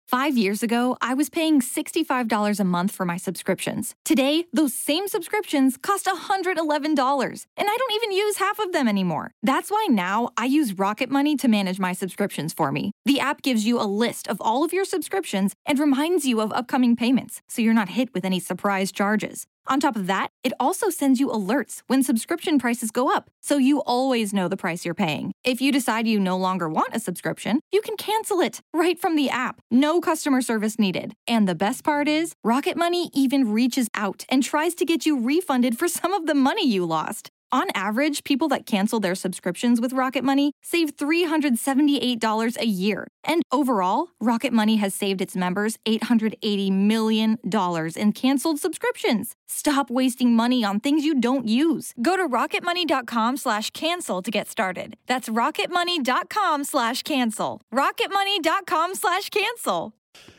5 years ago, I was paying $65 a month for my subscriptions. Today, those same subscriptions cost $111, and I don't even use half of them anymore. That's why now I use Rocket Money to manage my subscriptions for me. The app gives you a list of all of your subscriptions and reminds you of upcoming payments, so you're not hit with any surprise charges. On top of that, it also sends you alerts when subscription prices go up, so you always know the price you're paying. If you decide you no longer want a subscription, you can cancel it right from the app. No customer service needed. And the best part is, Rocket Money even reaches out and tries to get you refunded for some of the money you lost. On average, people that cancel their subscriptions with Rocket Money save $378 a year. And overall, Rocket Money has saved its members $880 million in canceled subscriptions. Stop wasting money on things you don't use. Go to rocketmoney.com/cancel to get started. That's rocketmoney.com/cancel. rocketmoney.com/cancel.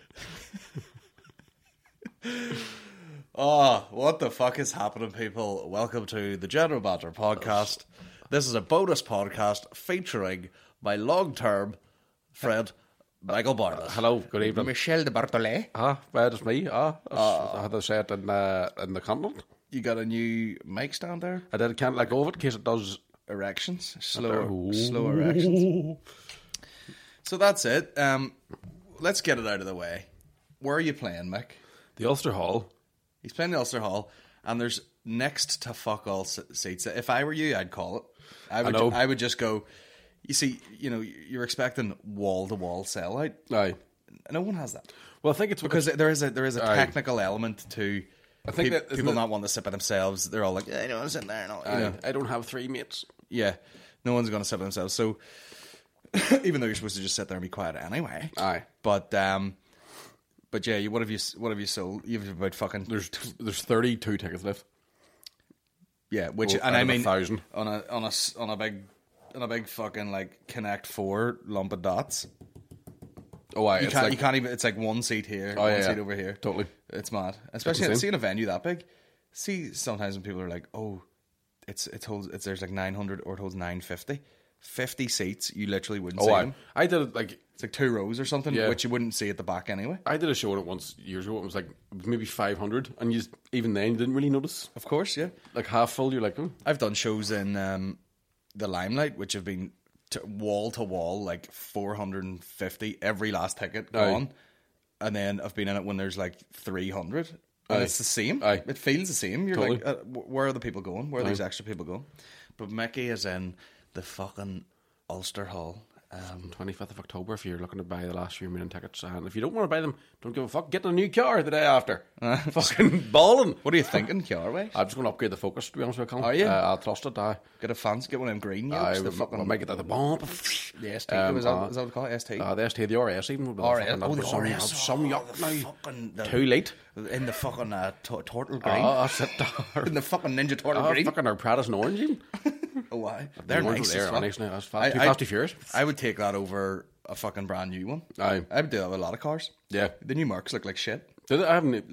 Oh, what the fuck is happening, people? Welcome to the General Banter podcast. This is a bonus podcast featuring my long-term friend, Michael Bartlett. Hello, good evening. Michel de Bartolet. Well, it's me. I had to say it in the continent. You got a new mic stand there? I can't let go of it in case it does erections. Slow erections. So that's it. Let's get it out of the way. Where are you playing, Mick? The Ulster Hall. He's playing the Ulster Hall, and there's next to fuck all seats. If I were you, I'd call it. I would just go. You see, you're expecting wall to wall sellout. Aye. No one has that. Well, I think it's because there is a technical element to. I think people not want to sit by themselves. They're all like, yeah, I'm sitting there. I don't have three mates. Yeah, no one's going to sit by themselves. So even though you're supposed to just sit there and be quiet anyway. Aye. But yeah, what have you sold? You've about fucking. There's 32 tickets left. Yeah, which well, and I mean 1,000 on a big fucking like Connect 4 lump of dots. Oh, aye, you can't even. It's like one seat here, one seat over here. Totally, it's mad. Especially seeing a venue that big. See, sometimes when people are like, "Oh, there's like 900 or it holds 950." 50 seats, you literally wouldn't see them. I did it like it's like 2 rows or something, which you wouldn't see at the back anyway. I did a show on it once years ago. It was like maybe 500, and even then you didn't really notice. Of course, yeah. Like half full, you're like, oh. I've done shows in the Limelight, which have been wall to wall, like 450, every last ticket gone, and then I've been in it when there's like 300. And it's the same. It feels the same. You're like, where are the people going? Where are these extra people going? But Mickey is in the fucking Ulster Hall. 25th of October if you're looking to buy the last few million tickets. And if you don't want to buy them, don't give a fuck. Get a new car the day after. Fucking balling. What are you thinking, car-wise? I'm just going to upgrade the Focus, to be honest with you, Colin. Are you? I'll trust it. Get a fancy, get one of them green yokes. We'll make it at the bomb. The ST. Is that what it's called? ST? The ST, the RS even. The RS. Some yuck now. Too late. In the fucking turtle green. That's it. In the fucking Ninja Turtle green. Fucking our Pradas and orange even. Oh, why? They're nice. They're nice now. That's fast. Too fast, furious. I would take that over a fucking brand new one. I would do that with a lot of cars. Yeah. The new Mercs look like shit. I haven't.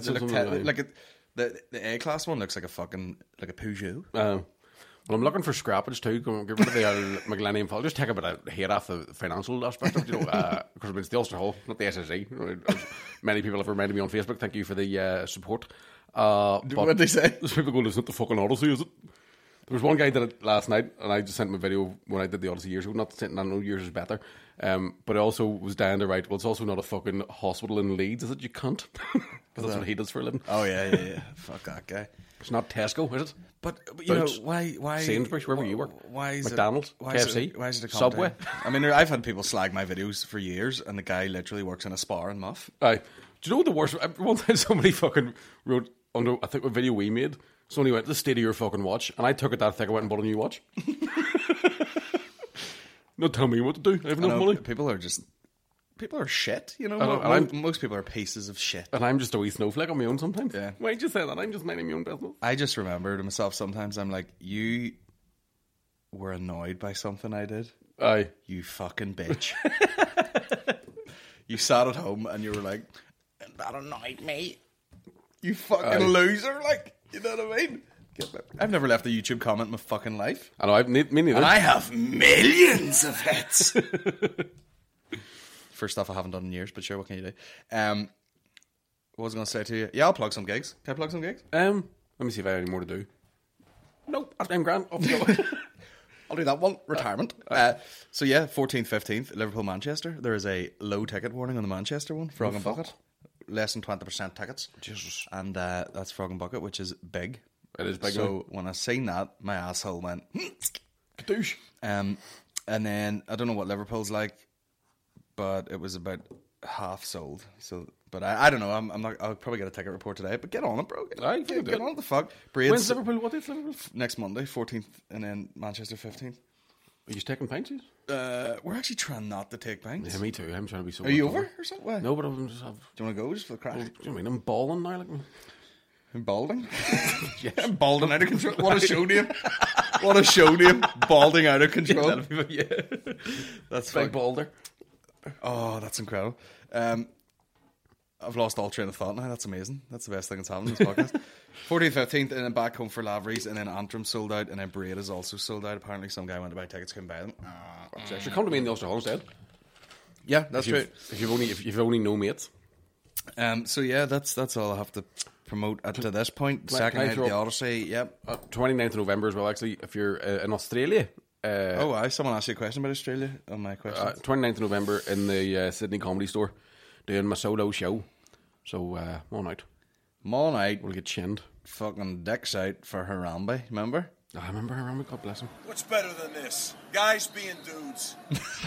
The A-Class one looks like a fucking like a Peugeot. Well, I'm looking for scrappage too. Get rid of the Millennium Fall. Just take a bit of hate off the financial aspect of it, because it's the Ulster Hall, not the SSE. Many people have reminded me on Facebook. Thank you for the support. What did they say? There's people going, "It's not the fucking Odyssey, is it?" There was one guy did it last night, and I just sent him a video when I did the Odyssey years ago. Not saying I know yours is better, but I also was down to write, well, it's also not a fucking hospital in Leeds, is it, you cunt? Because that's what he does for a living. Oh, yeah. Fuck that guy. It's not Tesco, is it? But you know, why Sainsbury's, wherever you work. Why is McDonald's, KFC, why is it a Subway? I mean, I've had people slag my videos for years, and the guy literally works in a spa in Muff. Aye. Do you know what the worst? One time somebody fucking wrote under, I think, a video we made. Somebody went, "The state of your fucking watch," and I took it that thick. I went and bought a new watch. Don't tell me what to do. I have no money. People are shit. You know, most people are pieces of shit. And I'm just a wee snowflake on my own sometimes. Yeah. Why'd you say that? I'm just minding my own business. I just remember to myself sometimes. I'm like, you were annoyed by something I did. Aye. You fucking bitch. You sat at home and you were like, "That annoyed me." You fucking loser, like, you know what I mean? I've never left a YouTube comment in my fucking life. I know, me neither. And I have millions of hits. for stuff I haven't done in years. But sure, what can you do? What was I going to say to you? Yeah, I'll plug some gigs. Can I plug some gigs? Let me see if I have any more to do. Nope, I'm grand. Off you go. I'll do that one. Retirement. So yeah, 14th, 15th, Liverpool, Manchester. There is a low ticket warning on the Manchester one. Frog and Bucket. Less than 20% tickets. Jesus. And that's Frog and Bucket, which is big. It is big. So when I seen that, my asshole went Kadoosh. and then I don't know what Liverpool's like, but it was about half sold. So, but I don't know. I'm not. I'll probably get a ticket report today. But get on it, bro. Aye, Get on it. The fuck. When's Liverpool? What is Liverpool? Next Monday, 14th, and then Manchester 15th. Are you taking pints? We're actually trying not to take pints. Yeah, me too. I'm trying to be so. Are you over or something? Why? No, but I'm just have. Do you want to go just for the crack? Do you know what I mean? I'm balling now. Like, I'm balding. I'm balding out of control. What a show name! What a show name! Balding out of control. Yeah, That's big fine. balder. Oh, that's incredible. I've lost all train of thought now. That's amazing. That's the best thing that's happened in this podcast. 14th, 15th, and then back home for Lavery's, and then Antrim sold out, and then Braid is also sold out. Apparently, some guy went to buy tickets, couldn't buy them. Should come to me in the Ulster Hall instead. Yeah, that's right. If you've only no mates. So yeah, that's all I have to promote to this point. Second night of the Odyssey. Yep. 29th of November as well. Actually, if you're in Australia. Someone asked you a question about Australia on my question. 29th of November in the Sydney Comedy Store, doing my solo show. So, all night. All night. We'll get chinned. Fucking dicks out for Harambe, remember? I remember Harambe, God bless him. What's better than this? Guys being dudes.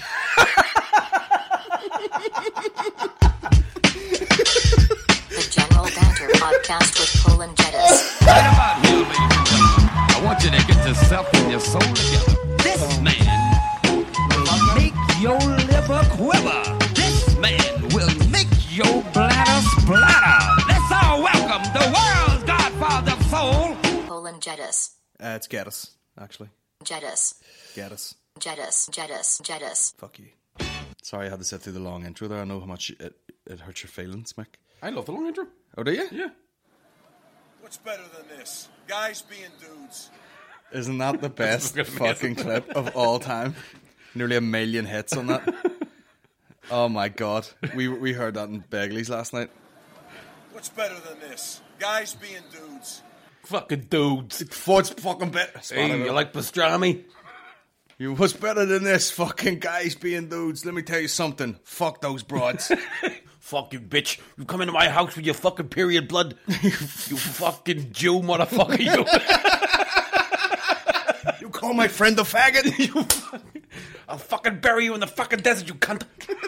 The General Banter Podcast with Cole and Jettis. Right about here, ladies and gentlemen, I want you to get yourself and your soul together. This man will make your liver quiver. This man will make your bladder splatter. Let's all welcome the world's godfather of soul. Cole and Jettis. It's Geddes, actually. Jettis. Geddes. Jettis. Jettis. Jettis. Fuck you. Sorry I had to sit through the long intro there. I know how much it hurts your feelings, Mick. I love the long intro. Oh, do you? Yeah. What's better than this? Guys being dudes. Isn't that the best fucking clip of all time? Nearly 1 million hits on that. Oh my god. We heard that in Begley's last night. What's better than this? Guys being dudes. Fucking dudes. What's fucking better? Hey, you like pastrami? What's better than this? Fucking guys being dudes. Let me tell you something. Fuck those broads. Fuck you, bitch. You come into my house with your fucking period blood. You fucking Jew motherfucker, you. You call my friend a faggot? I'll fucking bury you in the fucking desert, you cunt.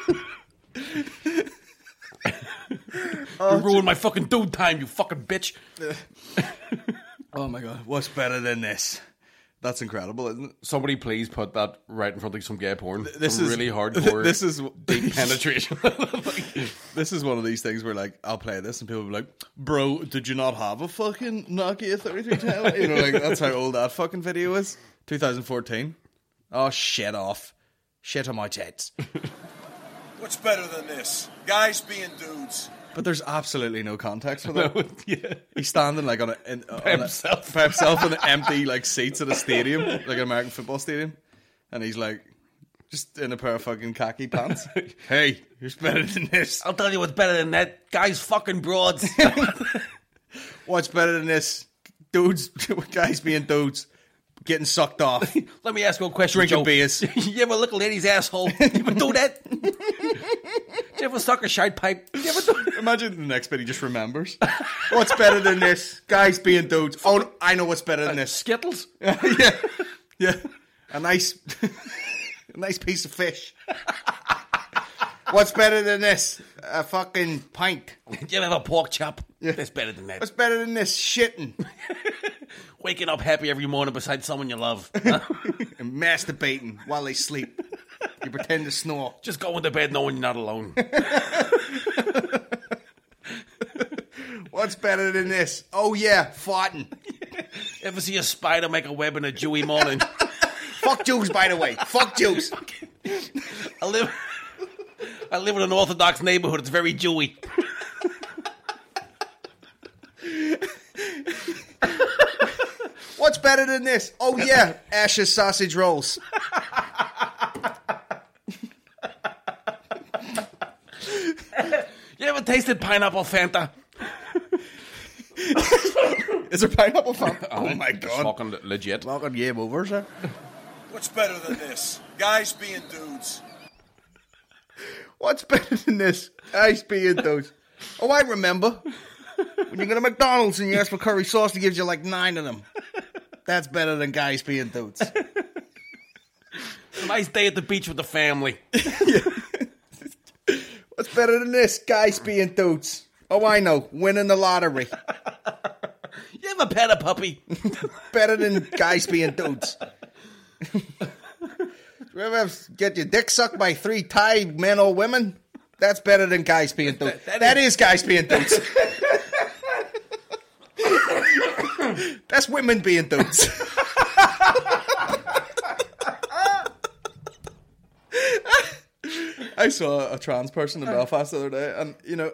You ruined my fucking dude time, you fucking bitch. Oh my god. What's better than this? That's incredible, isn't it? Somebody please put that right in front of some gay porn. This Some is really hardcore. This is deep penetration. This is one of these things where, like, I'll play this and people will be like, "Bro, did you not have a fucking Nokia 3310?" You know, like, that's how old that fucking video is. 2014. Oh, shit off. Shit on my tits. What's better than this? Guys being dudes. But there's absolutely no context for that. Yeah. He's standing like on himself in the empty like seats at a stadium, like an American football stadium, and he's like just in a pair of fucking khaki pants. Hey, who's better than this? I'll tell you what's better than that. Guys fucking broads. What's better than this? Dudes, guys being dudes, getting sucked off, Let me ask you a question, drinking Joe. beers. You ever lick a lady's asshole? You ever do that? You ever suck a shite pipe? You ever do Imagine the next bit he just remembers. What's better than this? Guys being dudes. Oh, I know what's better than this. Skittles? Yeah. A nice piece of fish. What's better than this? A fucking pint. You ever have a pork chop? That's better than that. What's better than this? Shitting. Waking up happy every morning beside someone you love. And masturbating while they sleep. You pretend to snore. Just going to bed knowing you're not alone. What's better than this? Oh yeah, farting. Ever see a spider make a web in a dewy morning? Fuck Jews, by the way. Fuck Jews. I live in an Orthodox neighborhood. It's very Jewy. What's better than this? Oh yeah, Ash's sausage rolls. You ever tasted pineapple Fanta? Is there pineapple Fanta? Oh my god. Fucking legit. Fucking game over, sir. What's better than this? Guys being dudes. What's better than this? Ice being those. Oh, I remember. When you go to McDonald's and you ask for curry sauce, it gives you like 9 of them. That's better than guys being dudes. A nice day at the beach with the family. What's better than this? Guys being dudes. Oh, I know. Winning the lottery. You ever pet a puppy? Better than guys being dudes. You ever get your dick sucked by 3 Thai men or women? That's better than guys being dudes. That is guys being dudes. That's women being dudes. I saw a trans person in Belfast the other day, and you know,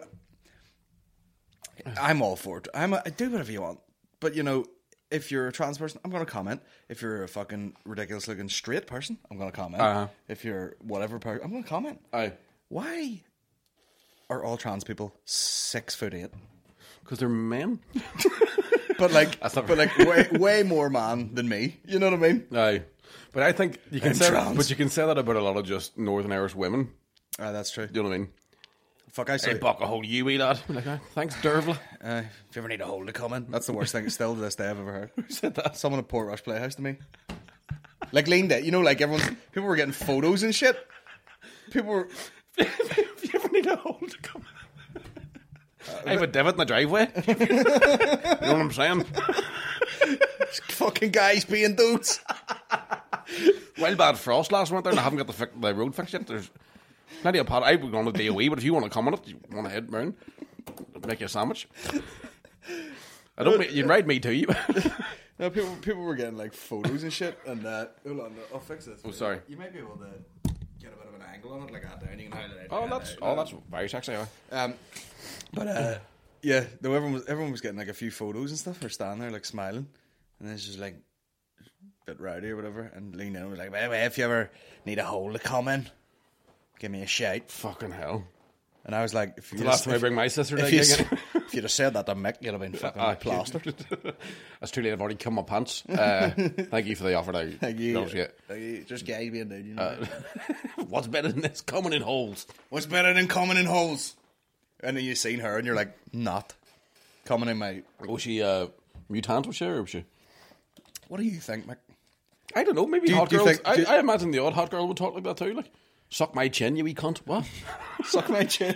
I'm all for it. I do whatever you want, but you know, if you're a trans person, I'm going to comment. If you're a fucking ridiculous looking straight person, I'm going to comment. If you're whatever person, I'm going to comment. Why are all trans people 6'8"? Because they're men. But like, way more man than me. You know what I mean? Aye. But I think you can say trans. but you can say that about a lot of just Northern Irish women. That's true. You know what I mean? Fuck, I say. Hey, buck a hold you, wee lad. Like, thanks, Dervla. If you ever need a hole to come in, that's the worst thing still to this day I've ever heard. Who said that? Someone at Portrush Playhouse to me. Like leaned it, you know, like people were getting photos and shit. People were. If you ever need a hole to come in. I have a divot in the driveway. You know what I'm saying? Fucking guys being dudes. Well, bad frost last winter and I haven't got the road fixed yet. There's plenty of pot. I would go on a DOE, but if you want to come on it, you want to head round, make you a sandwich. You can ride me too. No, people were getting like photos and shit, and hold on, I'll fix this. Oh, sorry. You might be able to get a bit of an angle on it, like that. Down. You can highlight it. That's very sexy. But yeah, though everyone was getting like a few photos and stuff. They're standing there like smiling, and then it's just like a bit rowdy or whatever. And leaned in and was like, "Well, if you ever need a hole to come in, give me a shout." Fucking hell. And I was like, if you The last time I bring my sister to if you'd have said that to Mick, you'd have been fucking plastered. That's too late. I've already come my pants. Thank you for the offer. Thank you. Just guy being dude. You know. What's better than this? Coming in holes. What's better than coming in holes? And then you seen her, and you're like, not coming in my. Was she mutant? Was she, or was she? What do you think, Mick? I don't know. Maybe Do you hot girls. think- I imagine the odd hot girl would talk like that too. Like, suck my chin, you wee cunt. What? Suck my chin.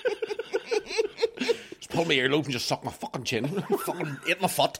Just pull my earlobe and just suck my fucking chin. Fucking eat my foot.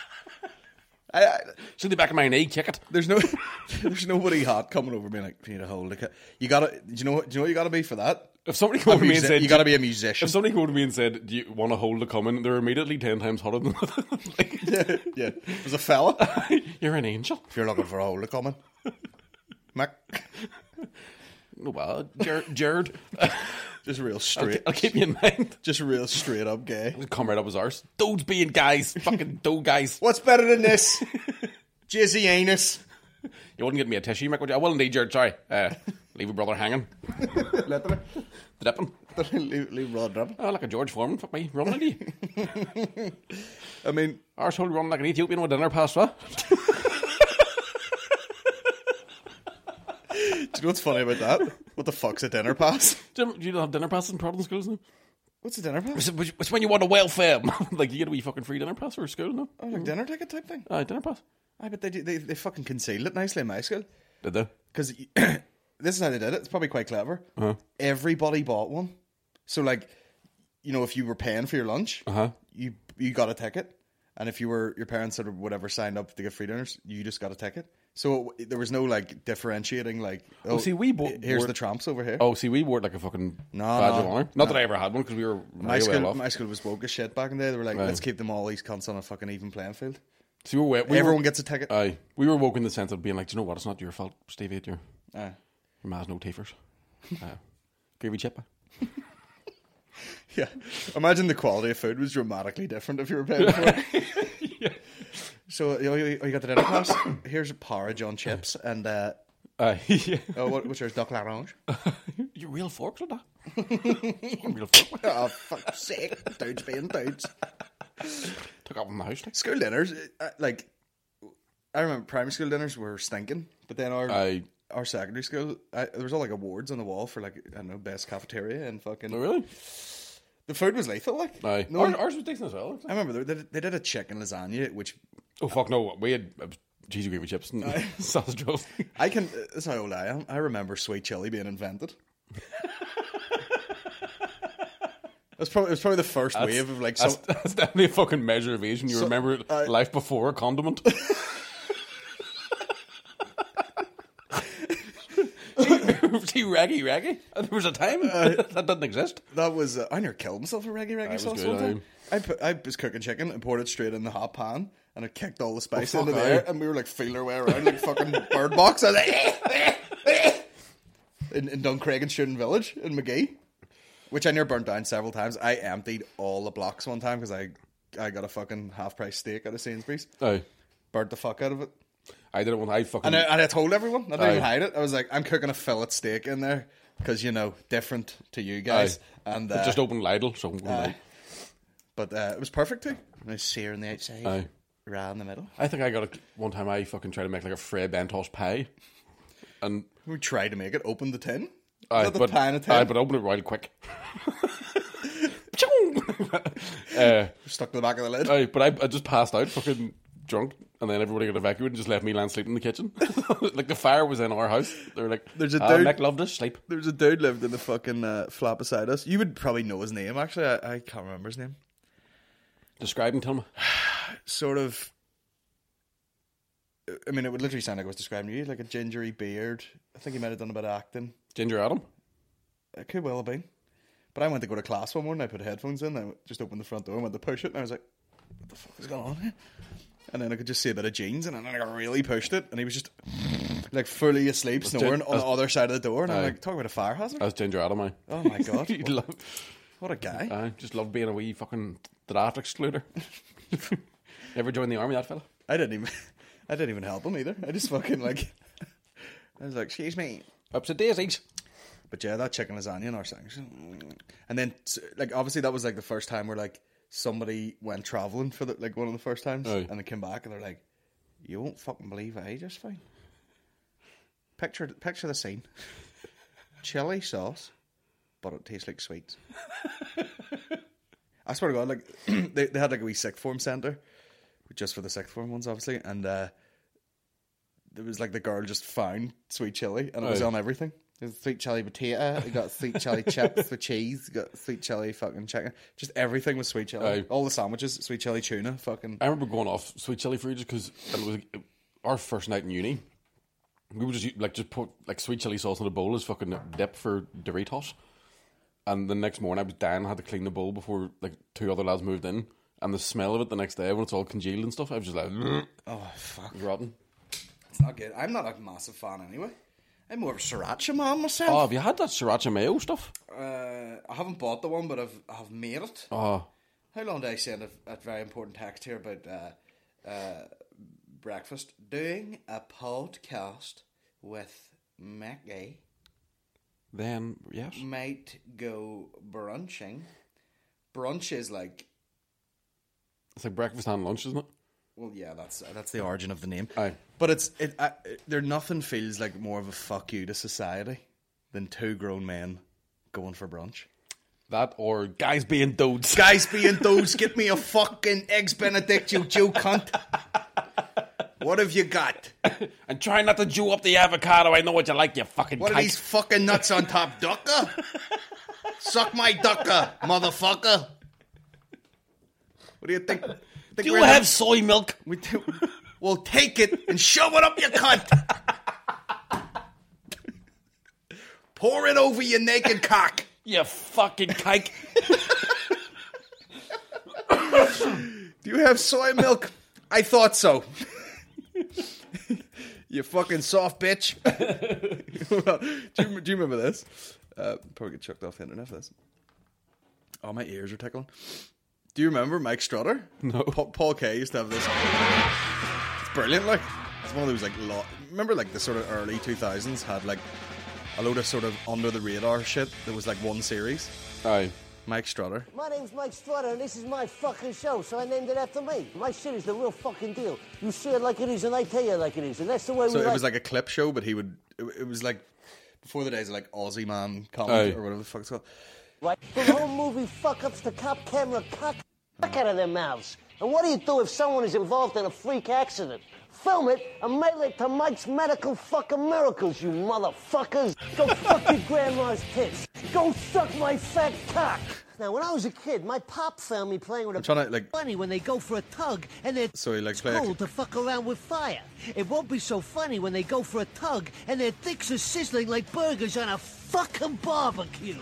See the back of my knee, kick it. There's nobody hot coming over me like, need a hole. You gotta. Do you know what you gotta be for that? If somebody came over to me and said, you gotta be a musician. If somebody came over to me and said, "Do you want a hole to come in?" They're immediately 10 times hotter than like, yeah. There's a fella. You're an angel. If you're looking for a hole to come in, Mick. No, well, Jared. Just real straight. I'll keep you in mind. Just real straight up gay. Come right up his arse. Dudes being guys. Fucking dude guys. What's better than this? Jizzy anus. You wouldn't get me a tissue, Mick, would you? I will indeed, Jared. Sorry. Leave a brother hanging. Literally. Dipping. leave Rod dripping. Oh, like a George Foreman. Fuck me. Running into you. I mean, Arsehole running like an Ethiopian with a dinner pass, what? do you know what's funny about that? What the fuck's a dinner pass? Do you not have dinner passes in Providence schools now? What's a dinner pass? It's when you want a welfare. Like, you get a wee fucking free dinner pass for school, no? Oh, like dinner ticket type thing? Dinner pass. I bet they fucking concealed it nicely in my school. Did they? Because this is how they did it. It's probably quite clever. Everybody bought one. So, like, you know, if you were paying for your lunch, you got a ticket. And if your parents or whatever signed up to get free dinners, you just got a ticket. So there was no, like, differentiating, like, see, here's the tramps over here. Oh, see, we wore it like a fucking badge of honour. Not that I ever had one, because we were My well off. school was woke as shit back in the day. They were like, let's keep them all these cunts on a fucking even playing field. See, Everyone gets a ticket. Aye. We were woke in the sense of being like, do you know what? It's not your fault, Stevie. Your ma's no teethers. Gravy chip. Yeah. Imagine the quality of food was dramatically different if you were paying for it. Yeah. So you got the dinner pass. Here's a porridge on chips and Yeah. what's yours? Duck l'orange. You real forks with that? Real fuck. Oh, fuck's sake. Dudes being dudes. Took off in the house. Like. School dinners, like, I remember primary school dinners were stinking, but then our secondary school, there was all like awards on the wall for like, I don't know, best cafeteria and fucking. Oh, really? The food was lethal, like. Aye. No, Ours was decent as well. I remember they did a chicken lasagna, which Oh fuck no! We had cheesy gravy chips and sausage rolls. that's how old I am. I remember sweet chili being invented. It was probably the first wave of like. That's definitely a fucking measure of age. And you remember life before a condiment. See, raggy. There was a time that didn't exist. That was I nearly killed myself with raggy sauce good, one time. I was cooking chicken and poured it straight in the hot pan, and it kicked all the spice into fuck, there, and we were like feeling our way around like fucking Bird Box. I was like, in Duncraig Student Village in McGee, which I near burnt down several times. I emptied all the blocks one time because I got a fucking half price steak out of Sainsbury's. Aye. Burnt the fuck out of it. I didn't want. I fucking. And I told everyone. I didn't even Aye. hide it. I was like, I'm cooking a fillet steak in there because, you know, different to you guys. Aye. And It just opened Lidl, so I'm going to but it was perfect too. Nice sear on the outside, Aye. raw in the middle. I think I got it one time. I fucking tried to make like a Fray Bentos pie, and We tried to make it. Open the tin. aye, Is that the but pan of tin? aye, but open it real quick. Stuck to the back of the lid. Aye, but I just passed out, fucking drunk, and then everybody got evacuated and just left me land sleeping in the kitchen. Like the fire was in our house. They were like, There's a dude- Mick loved us, sleep. There's a dude lived in the fucking flat beside us. You would probably know his name, actually. I can't remember his name. Describe him, tell me. Sort of. I mean, it would literally sound like I was describing you. Like a gingery beard. I think he might have done a bit of acting. Ginger Adam. It could well have been. But I went to go to class one morning. I put headphones in. I just opened the front door and went to push it. And I was like, what the fuck is going on here? And then I could just see a bit of jeans. And then I really pushed it. And he was just like fully asleep, snoring on the other side of the door. And I'm like, talk about a fire hazard. That's Ginger Adam, aye. Oh my God. He'd love, What a guy. aye, just loved being a wee fucking draft excluder. Never joined the army, that fella. I didn't even help him either. I just fucking like, I was like, excuse me. Ups and daisies. But yeah, that chicken lasagna in our section. And then, like, obviously that was like the first time where like somebody went travelling for the, like one of the first times. Aye. And they came back and they're like, you won't fucking believe I just fine. Picture the scene. Chili sauce, but it tastes like sweets. I swear to God, like they had like a wee sixth form centre, just for the sixth form ones, obviously, and there was like the girl just found sweet chili, and it was Aye. on everything. There's sweet chili potato, you got sweet chili chips with cheese, you got sweet chili fucking chicken, just everything was sweet chili. Aye. All the sandwiches, sweet chili tuna, fucking. I remember going off sweet chili for ages because it was our first night in uni. We would just put like sweet chili sauce in a bowl as fucking dip for Doritos. And the next morning I was dying. I had to clean the bowl before like two other lads moved in. And the smell of it the next day when it's all congealed and stuff, I was just like, Oh fuck, it was rotten. it's not good. I'm not a massive fan anyway. I'm more of a sriracha man myself. Oh, have you had that sriracha mayo stuff? I haven't bought the one, but I've made it. Oh, How long did I send a very important text here about breakfast? Doing a podcast with Mackie. then yes. Might go brunching. Brunch is like, It's like breakfast and lunch, isn't it? well, yeah, that's the origin of the name. Aye. But there nothing feels like more of a fuck you to society than two grown men going for brunch. That or guys being dudes. Guys being those, get me a fucking eggs Benedict, you Jew cunt. What have you got? And try not to chew up the avocado. I know what you like, you fucking What are kike. these fucking nuts on top, ducker? Suck my ducker, motherfucker. What do you think? Do you have soy milk? We'll take it and shove it up your cunt. Pour it over your naked cock. You fucking kike. Do you have soy milk? I thought so. You fucking soft bitch. Do you remember this? Probably get chucked off the internet for this. Oh, my ears are tickling. Do you remember Mike Strutter? No. Paul Kay used to have this. It's brilliant, like. It's one of those, like, remember, like, the sort of early 2000s had, like, a load of sort of under the radar shit that was like one series. Aye. Mike Strutter. My name's Mike Strutter, and this is my fucking show, so I named it after me. My shit is the real fucking deal. You see it like it is, and I tell you like it is, and that's the way So we it was like a clip show, but he would. It was like before the days of like Aussie Man comedy or whatever the fuck it's called. Right? From home movie fuck-ups to cop camera cock out of their mouths. And what do you do if someone is involved in a freak accident? Film it and mail it to Mike's Medical Fucking Miracles, you motherfuckers. Go fuck your grandma's tits. Go suck my fat cock. Now, when I was a kid, my pop found me playing with trying to, like, funny when they go for a tug and they're So he, like, cool to fuck around with fire. It won't be so funny when they go for a tug and their dicks are sizzling like burgers on a fucking barbecue.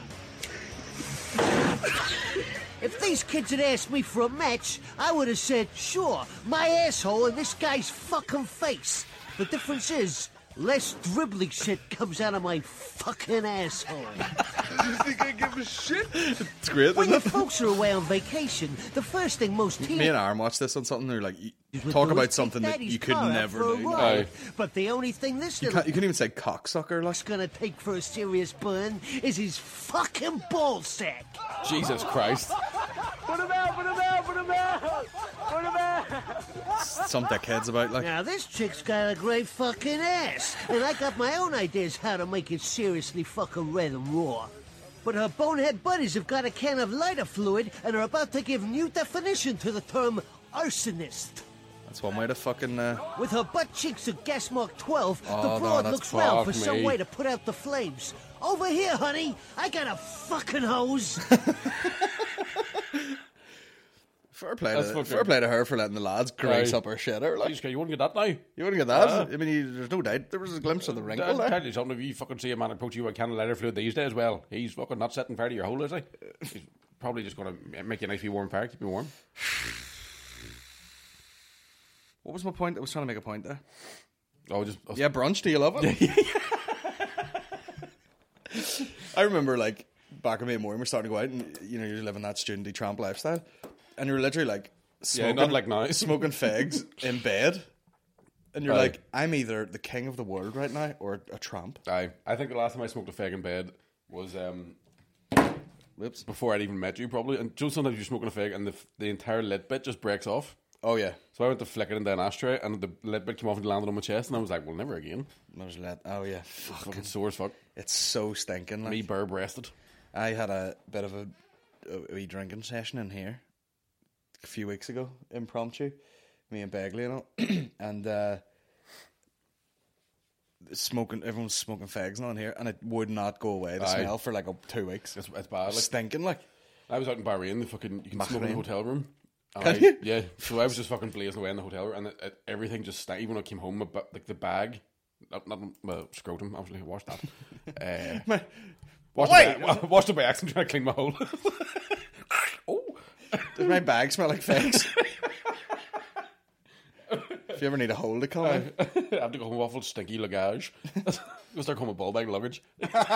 If these kids had asked me for a match, I would have said, sure, my asshole in this guy's fucking face. The difference is, less dribbling shit comes out of my fucking asshole. You think I give a shit? It's great, When isn't your it? folks are away on vacation, the first thing most Me teenagers and Aaron watched this on something. They're like, talk about something that you could never do. Aye. But the only thing this You little couldn't even say cocksucker. Like, gonna take for a serious burn is his fucking ballsack. Jesus Christ. Put him out, put him out, put him out, put him out. some dickheads about. Like, Now this chick's got a great fucking ass, and I got my own ideas how to make it seriously fucking red and raw. But her bonehead buddies have got a can of lighter fluid and are about to give new definition to the term arsonist. that's one way to fucking. With her butt cheeks of gas mark 12, Oh, the no, broad that's looks round for fuck some me. way to put out the flames. Over here, honey, I got a fucking hose. Fair play That's to her for letting the lads grease Aye. up her shitter. Like, Jesus, you wouldn't get that now. you wouldn't get that. I mean, there's no doubt there was a glimpse of the wrinkle I'll there. tell you something, if you fucking see a man approach you with a can of lighter fluid these days, well, he's fucking not setting fire to your hole, is he? He's probably just going to make you a nice wee warm fire, keep you warm. What was my point? I was trying to make a point there. Oh, just Yeah, brunch. Do you love it? I remember, like, back when me and Maureen were starting to go out, and you know, you're living that studenty tramp lifestyle, and you're literally like smoking, not like now. smoking figs in bed, and you're Aye. like, I'm either the king of the world right now or a tramp. I think the last time I smoked a fag in bed was Whoops. before I'd even met you, probably. And Joe, sometimes you're smoking a fag and the entire lid bit just breaks off. Oh yeah, So I went to flick it into an ashtray, and the lid bit came off and landed on my chest, and I was like, well, never again. I was oh yeah, Fucking sore as fuck. it's so stinking. Like, Me bare-breasted. I had a bit of a wee drinking session in here a few weeks ago, impromptu, me and Begley and all, and smoking. Everyone's smoking fags on here, and it would not go away. The Aye. smell for like 2 weeks. It's bad. Like, Stinking like. I was out in Bahrain, you can smoke in the Bahrain? hotel room. And Can you? Yeah. So I was just fucking blazing away in the hotel room, and everything just stank. Even when I came home, like the bag, not my scrotum, obviously, I washed that. Washed it by accident trying to clean my hole. Oh. Does my bag smell like fags? If you ever need a hole to come in. I have to go home with awful stinky luggage. Go start home with ball bag luggage.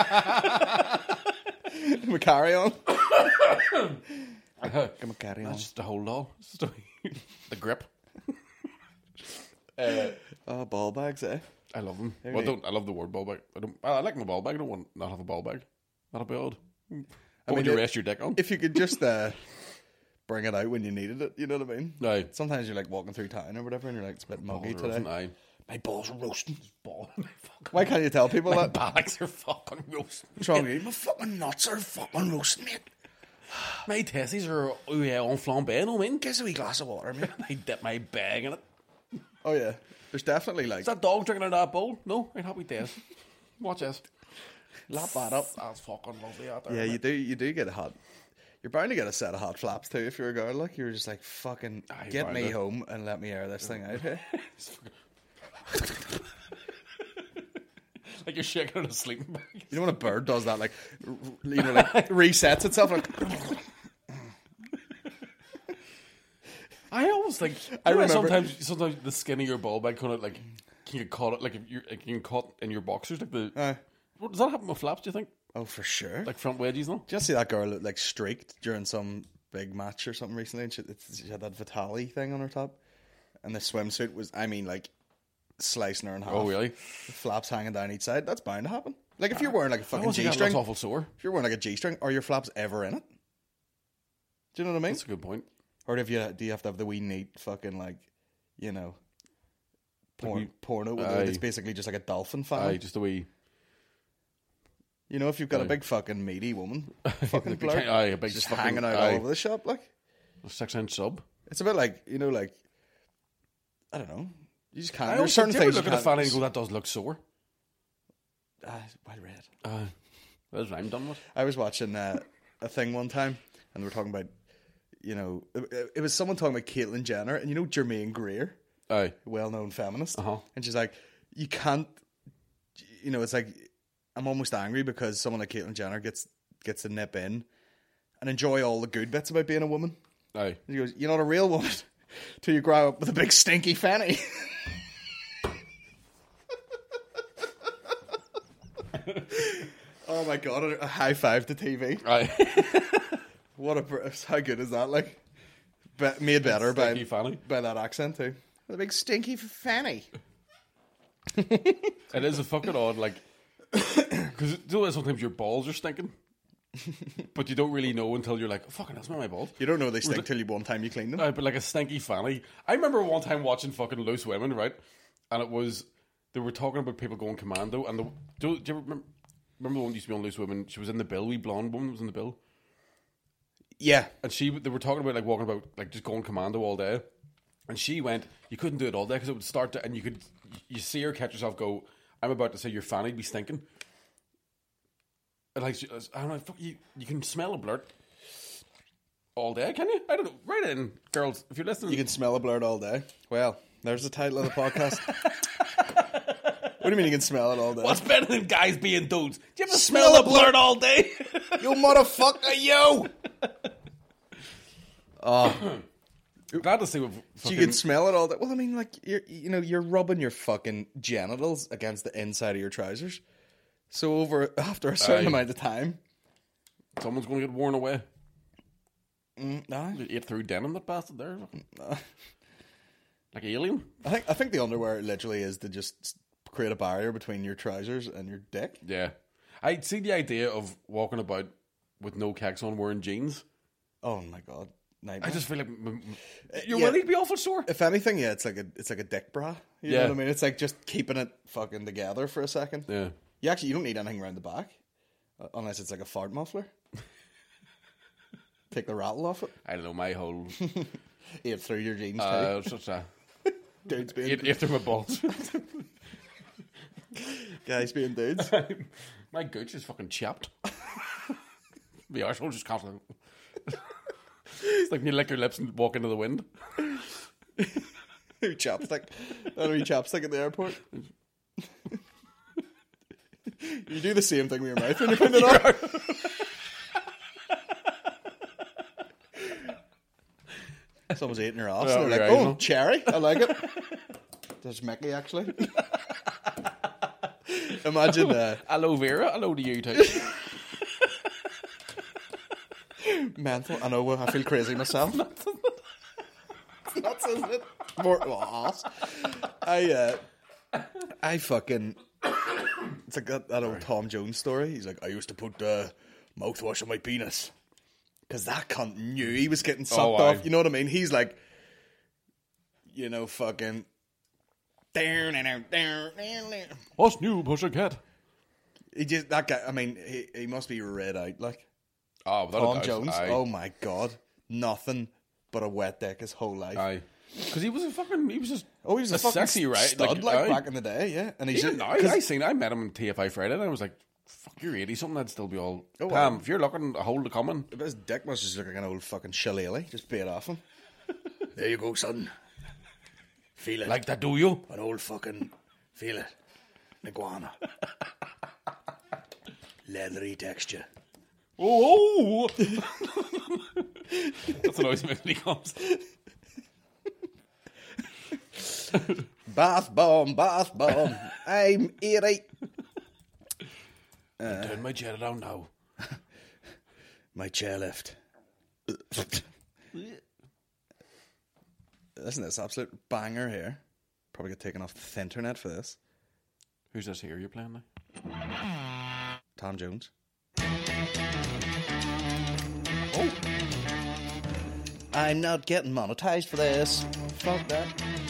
We carry on. Come on, carry on. That's just the whole doll. It's just the grip. Oh, ball bags, eh? I love them. Well, I love the word ball bag. I like my ball bag. I don't want not have a ball bag. That'll be odd. What would you rest your dick on? If you could just bring it out when you needed it, you know what I mean? Aye. Sometimes you're like walking through town or whatever, and you're like, it's a bit muggy Balls are today. roasting, aye. My balls are roasting. Ball. Why can't you tell people My that? bags are fucking roasting. What's wrong with you? My fucking nuts are fucking roasting, mate. My testes are on flambe, no man. Give us a wee glass of water, mate. I dip my bag in it. Oh yeah, there's definitely like Is that dog drinking out of that bowl? No, I'd happy days. Watch this. lap that up. That's fucking lovely out there. Yeah, isn't you do get a hot. You're bound to get a set of hot flaps too if you're a girl. Like you're just like fucking Aye, get bound me to. home and let me air this thing out here. Like you're shaking in a sleeping bag. You know when a bird does that, like like resets itself. Like I always think. I I remember remember- sometimes the skin of your ball bag kind of like can get caught. Like if you're like, you can caught in your boxers. Like what, does that happen with flaps? Do you think? oh, for sure. Like front wedgies, no? Did you see that girl that like streaked during some big match or something recently? And she had that Vitali thing on her top, and the swimsuit was, I mean, like slicing her in half. Oh, really? The flaps hanging down each side. That's bound to happen. Like if you're wearing like a I fucking always think that G-string, looks awful sore. if you're wearing like a G-string, are your flaps ever in it? Do you know what I mean? That's a good point. Or do you have to have the wee neat fucking like, you know, porno with Aye. it? It's basically just like a dolphin fan. Aye, just the way. You know, if you've got a Aye. big fucking meaty woman, fucking Like, blur, aye, a big just fucking- hanging out aye. all over the shop, like. A 6-inch sub. It's a bit like, you know, like, I don't know. You just can't. I There's always certain do you ever things look you at a can't. fanny and go, that does look sore. Well read. That's what I'm done with. I was watching a thing one time, and they were talking about, you know, it was someone talking about Caitlyn Jenner, and you know Jermaine Greer, Aye. well-known feminist, Uh-huh. and she's like, you can't, you know, it's like, I'm almost angry because someone like Caitlyn Jenner gets to nip in and enjoy all the good bits about being a woman. Aye. And he goes, you're not a real woman till you grow up with a big stinky fanny. Oh my god, a high five to TV. Aye. How good is that? Like, made better by Stinky fanny. by that accent too. With a big stinky fanny. It is a fucking odd, like, because you know sometimes your balls are stinking, but you don't really know until you're like, oh, fucking, that's not my balls. You don't know they stink till you one time you clean them. But like a stinky fanny. I remember one time watching fucking Loose Women, right? And it was, they were talking about people going commando, and do you ever remember the one that used to be on Loose Women? She was in the bill, wee blonde woman was in the bill. Yeah, And they were talking about like walking about like just going commando all day, and she went, you couldn't do it all day because it would start to, and you see her catch yourself go, I'm about to say your fanny'd be stinking, and like I don't know, fuck you can smell a blurt all day, can you? I don't know. Write in, girls, if you're listening. you can smell a blurt all day. Well, there's the title of the podcast. What do you mean you can smell it all day? What's better than guys being dudes? Do you ever Smell smell a a blurt all day? You motherfucker, you! Glad to see what So you can smell it all day. Well, I mean, like you're rubbing your fucking genitals against the inside of your trousers. So after a certain Aye. amount of time, someone's going to get worn away. nah. You ate through denim, that bastard there. Like alien. I think the underwear literally is to just create a barrier between your trousers and your dick. Yeah. I'd see the idea of walking about with no kicks on wearing jeans. Oh my god, nightmare. I just feel like your yeah. willy'd be awful sore. If anything, yeah, it's like a dick bra. You know Yeah. what I mean? It's like just keeping it fucking together for a second. Yeah. You don't need anything around the back, unless it's like a fart muffler. Take the rattle off it. I don't know, my whole... Ate through your jeans such a... dudes being Ate through my balls. guys being dudes. My gooch is fucking chapped. The arsehole just constantly... It's like when you lick your lips and walk into the wind. Chapstick. That'll be chapstick at the airport. You do the same thing with your mouth when you put it on. Someone's eating her ass. Yeah, And they're like, right, oh, no. cherry. I like it. There's Mickey, actually. Imagine Aloe vera, hello to you too. mental. I know, I feel crazy myself. Nuts, isn't it? More ass. I fucking... It's like that old Tom Jones story. He's like, I used to put mouthwash on my penis. Because that cunt knew he was getting sucked aye. off. You know what I mean? He's like, fucking... What's new, pussycat? That guy, I mean, he must be red out, like. Oh, without a Tom doubt. Jones. Aye. Oh my god. Nothing but a wet dick his whole life. Aye. Because he was he was just Oh, he was a fucking sexy, right? stud, like aye. back in the day, yeah. And he's Even just, now, 'cause- I met him on TFI Friday and I was like, fuck, you're 80 something, I'd still be all... Oh, Pam, wow. if you're looking a hole to come in... his dick must just look like an old fucking shillelagh. Just bait off him. There you go, son. Feel it. Like that, do you? an old fucking... Feel it. Iguana. Leathery texture. Oh! That's the noise he makes when he comes. Bath bomb. I'm 80. Turn my chair down now. My chairlift. Listen to this absolute banger here. Probably get taken off the internet for this. Who's this here you're playing now? Tom Jones. Oh. I'm not getting monetized for this. Fuck that.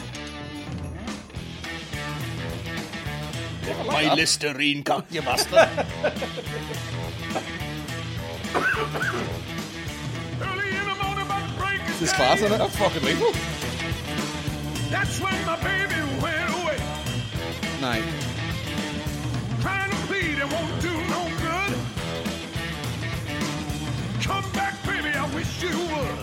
My Listerine cock, you bastard. This class, isn't it? That's fucking legal. That's when my baby went away. Night. Trying to plead, it won't do no good. Come back, baby, I wish you would.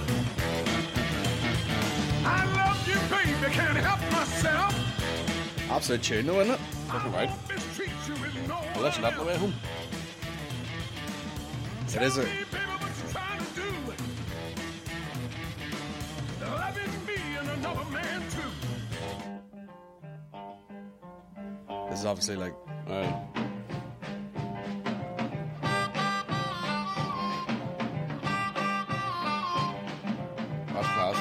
I love you, baby, can't help myself. Absolute tune, though, isn't it? Fucking right. Mistreat you with no I'll listen to that on the way home. It is a... Tell me, baby, what you trying to do. Loving me and another man, too. This is obviously like... Aye. That's class.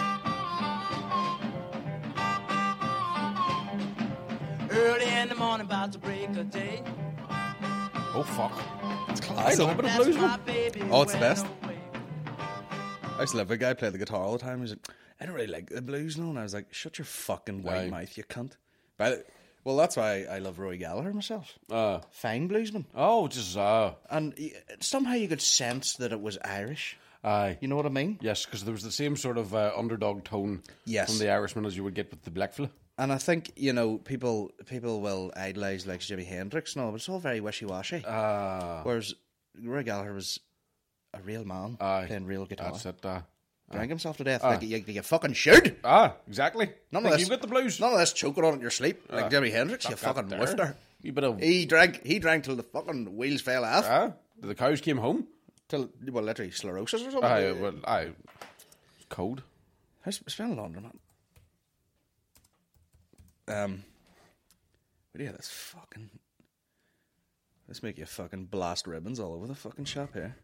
Early in the morning, about to break a day. Oh, fuck. It's I class. love a bit of blues, man. Oh, it's the best. I used to love a guy who played the guitar all the time. He was like, I don't really like the blues, no. And I was like, shut your fucking white Aye. mouth, you cunt. Well, that's why I love Roy Gallagher myself. Fine bluesman. Oh, just, And somehow you could sense that it was Irish. aye. You know what I mean? Yes, because there was the same sort of underdog tone Yes. from the Irishman as you would get with the black fella. And I think, you know, people will idolise like Jimi Hendrix and all, but it's all very wishy-washy. Whereas Roy Gallagher was a real man playing real guitar. That's it. Drank himself to death like you fucking should. Exactly. None Think of this, you've got the blues. None of this choking on in your sleep like Jimi Hendrix, you That fucking there. whifter. You bit of... He drank till the fucking wheels fell off. The cows came home. Till, well, literally sclerosis or something. It's cold. I spent a laundromat. But yeah, let's make you fucking blast ribbons all over the fucking shop here.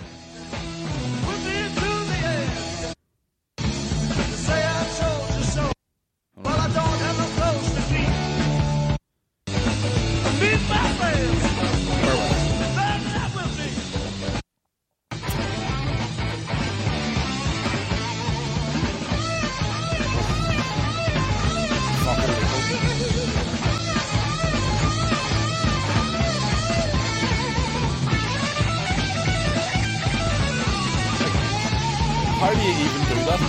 How do you even do that?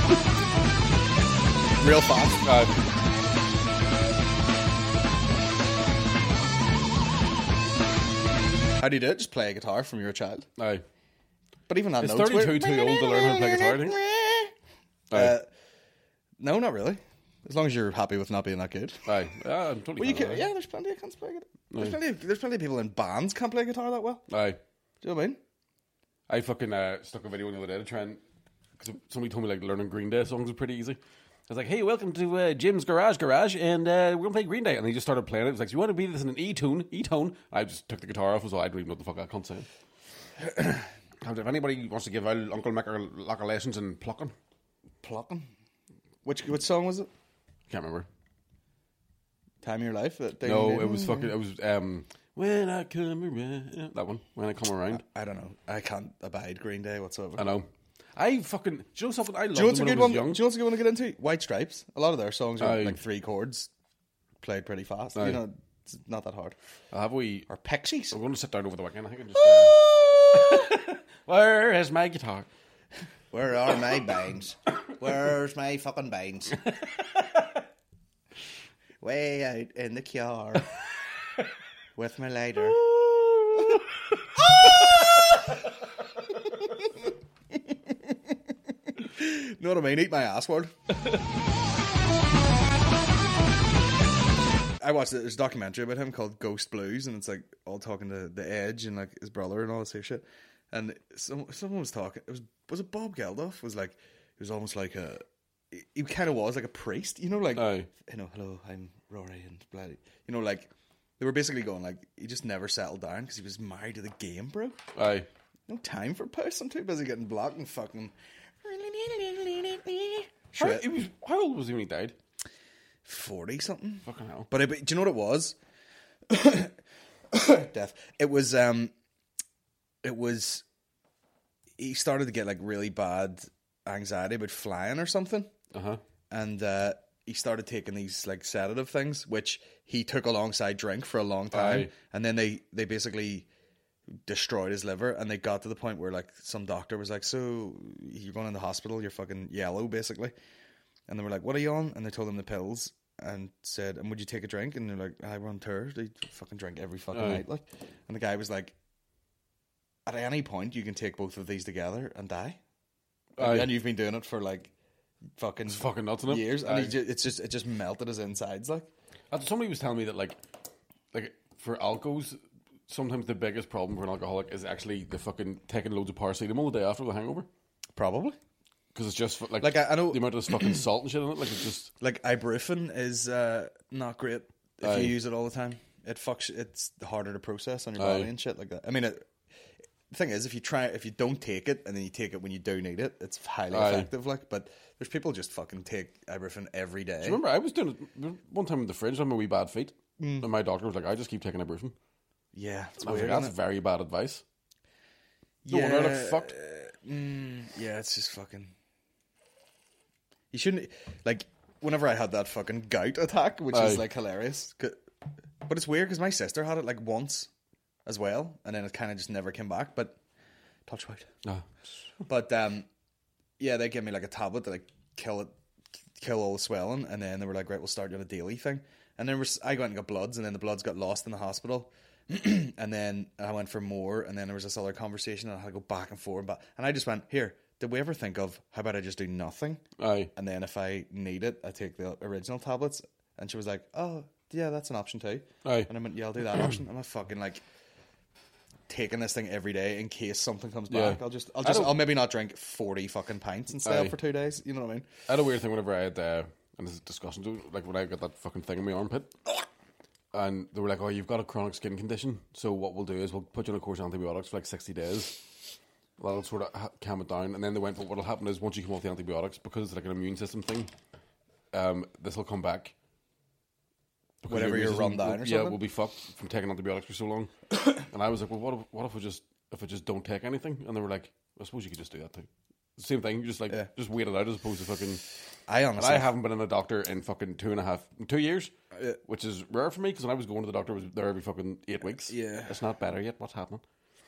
Real fast. How do you do it? Just play a guitar from your child. Aye. But even that Is notes 32 weird. too old to learn how to play guitar, I think? Aye. No, not really. As long as you're happy with not being that good. Aye. I'm totally Well, you fine can, with yeah, there's plenty of cunts play guitar. There's plenty of people in bands can't play guitar that well. that. Aye. Do you know what I mean? I fucking stuck a video the other day to try and... Because somebody told me like learning Green Day songs was pretty easy. I was like, hey, welcome to Jim's Garage, and we're going to play Green Day. And he just started playing it. He was like, do you want to be this in an E-tone? I just took the guitar off, so I don't even know what the fuck I can't say. If anybody wants to give Uncle Mac a lot of lessons in plucking. Plucking? Which song was it? Can't remember. Time of Your Life? No, it was When I Come Around. That one. When I Come Around. I don't know. I can't abide Green Day whatsoever. I know. I fucking... Do you know something? I loved Do you know what's a them when good I one? was young. Do you know what's a good one to get into? White Stripes. A lot of their songs are Aye. like 3 chords, played pretty fast. Aye. You know, it's not that hard. Have we... Or Pixies. We're going to sit down over the weekend. I think I just... Where is my guitar? Where are my bangs? Where's my fucking bangs? Way out in the car with my lighter. Know what I mean? Eat my ass word. I watched this documentary about him called Ghost Blues, and it's like all talking to The Edge and like his brother and all this sort of shit. And someone was talking. Was it Bob Geldof? Was like, he was almost like a. He kind of was like a priest, you know, like Aye. you know, hello, I'm Rory and bloody, you know, like they were basically going like he just never settled down because he was married to the game, bro. Aye. No time for posts. I'm too busy getting blocked and fucking. How old was he when he died? 40 something. Fucking hell. But do you know what it was? Death. It was it was, he started to get like really bad anxiety about flying or something. And he started taking these like sedative things, which he took alongside drink for a long time. And then they basically destroyed his liver, and they got to the point where like some doctor was like, so you're going in the hospital, you're fucking yellow basically. And they were like, what are you on? And they told him the pills and said, and would you take a drink? And they're like, I run tours, they fucking drink every fucking night, like. And the guy was like, at any point you can take both of these together and die. And you've been doing it for like fucking nuts, isn't it? years, and it just melted his insides, like. Somebody was telling me that like for alcos, sometimes the biggest problem for an alcoholic is actually the fucking taking loads of paracetamol the day after the hangover. Probably. Because it's just like I know the amount of fucking salt and shit in it. Like it's just like ibuprofen is not great if you use it all the time. It's harder to process on your body and shit like that. I mean, the thing is, if you don't take it and then you take it when you do need it, it's highly effective. Like, but there's people just fucking take ibuprofen every day. Do you remember I was doing it one time in the fridge. I had my wee bad feet, and my doctor was like, "I just keep taking ibuprofen." Yeah, it's I was weird. like, that's very bad advice. Yeah, no, like fucked. Yeah, it's just fucking. You shouldn't like. Whenever I had that fucking gout attack, which is like hilarious, but it's weird because my sister had it like once as well, and then it kind of just never came back. But touch wood. But yeah, they gave me like a tablet to like kill all the swelling, and then they were like, right, we'll start you on a daily thing. And then I went and got bloods, and then the bloods got lost in the hospital. And then I went for more, and then there was this other conversation, and I had to go back and forth. And I just went, here, did we ever think of, how about I just do nothing? And then if I need it, I take the original tablets. And she was like, oh, yeah, that's an option too. And I went, yeah, I'll do that option. I'm not fucking like taking this thing every day in case something comes back. I'll maybe not drink 40 fucking pints instead for 2 days. You know what I mean? I had a weird thing whenever I had, and this is disgusting, like when I got that fucking thing in my armpit. And they were like, oh, you've got a chronic skin condition, so what we'll do is we'll put you on a course of antibiotics for like 60 days. That'll sort of calm it down. And then they went, but what'll happen is once you come off the antibiotics, because it's like an immune system thing, this will come back. Whatever you're run down or something? Yeah, we'll be fucked from taking antibiotics for so long. And I was like, well, what if I just don't take anything? And they were like, I suppose you could just do that too. Same thing, you just like just wait it out as opposed to fucking. I haven't been in a doctor in fucking 2 years, which is rare for me because when I was going to the doctor, I was there every fucking 8 weeks. Yeah, it's not better yet. What's happening?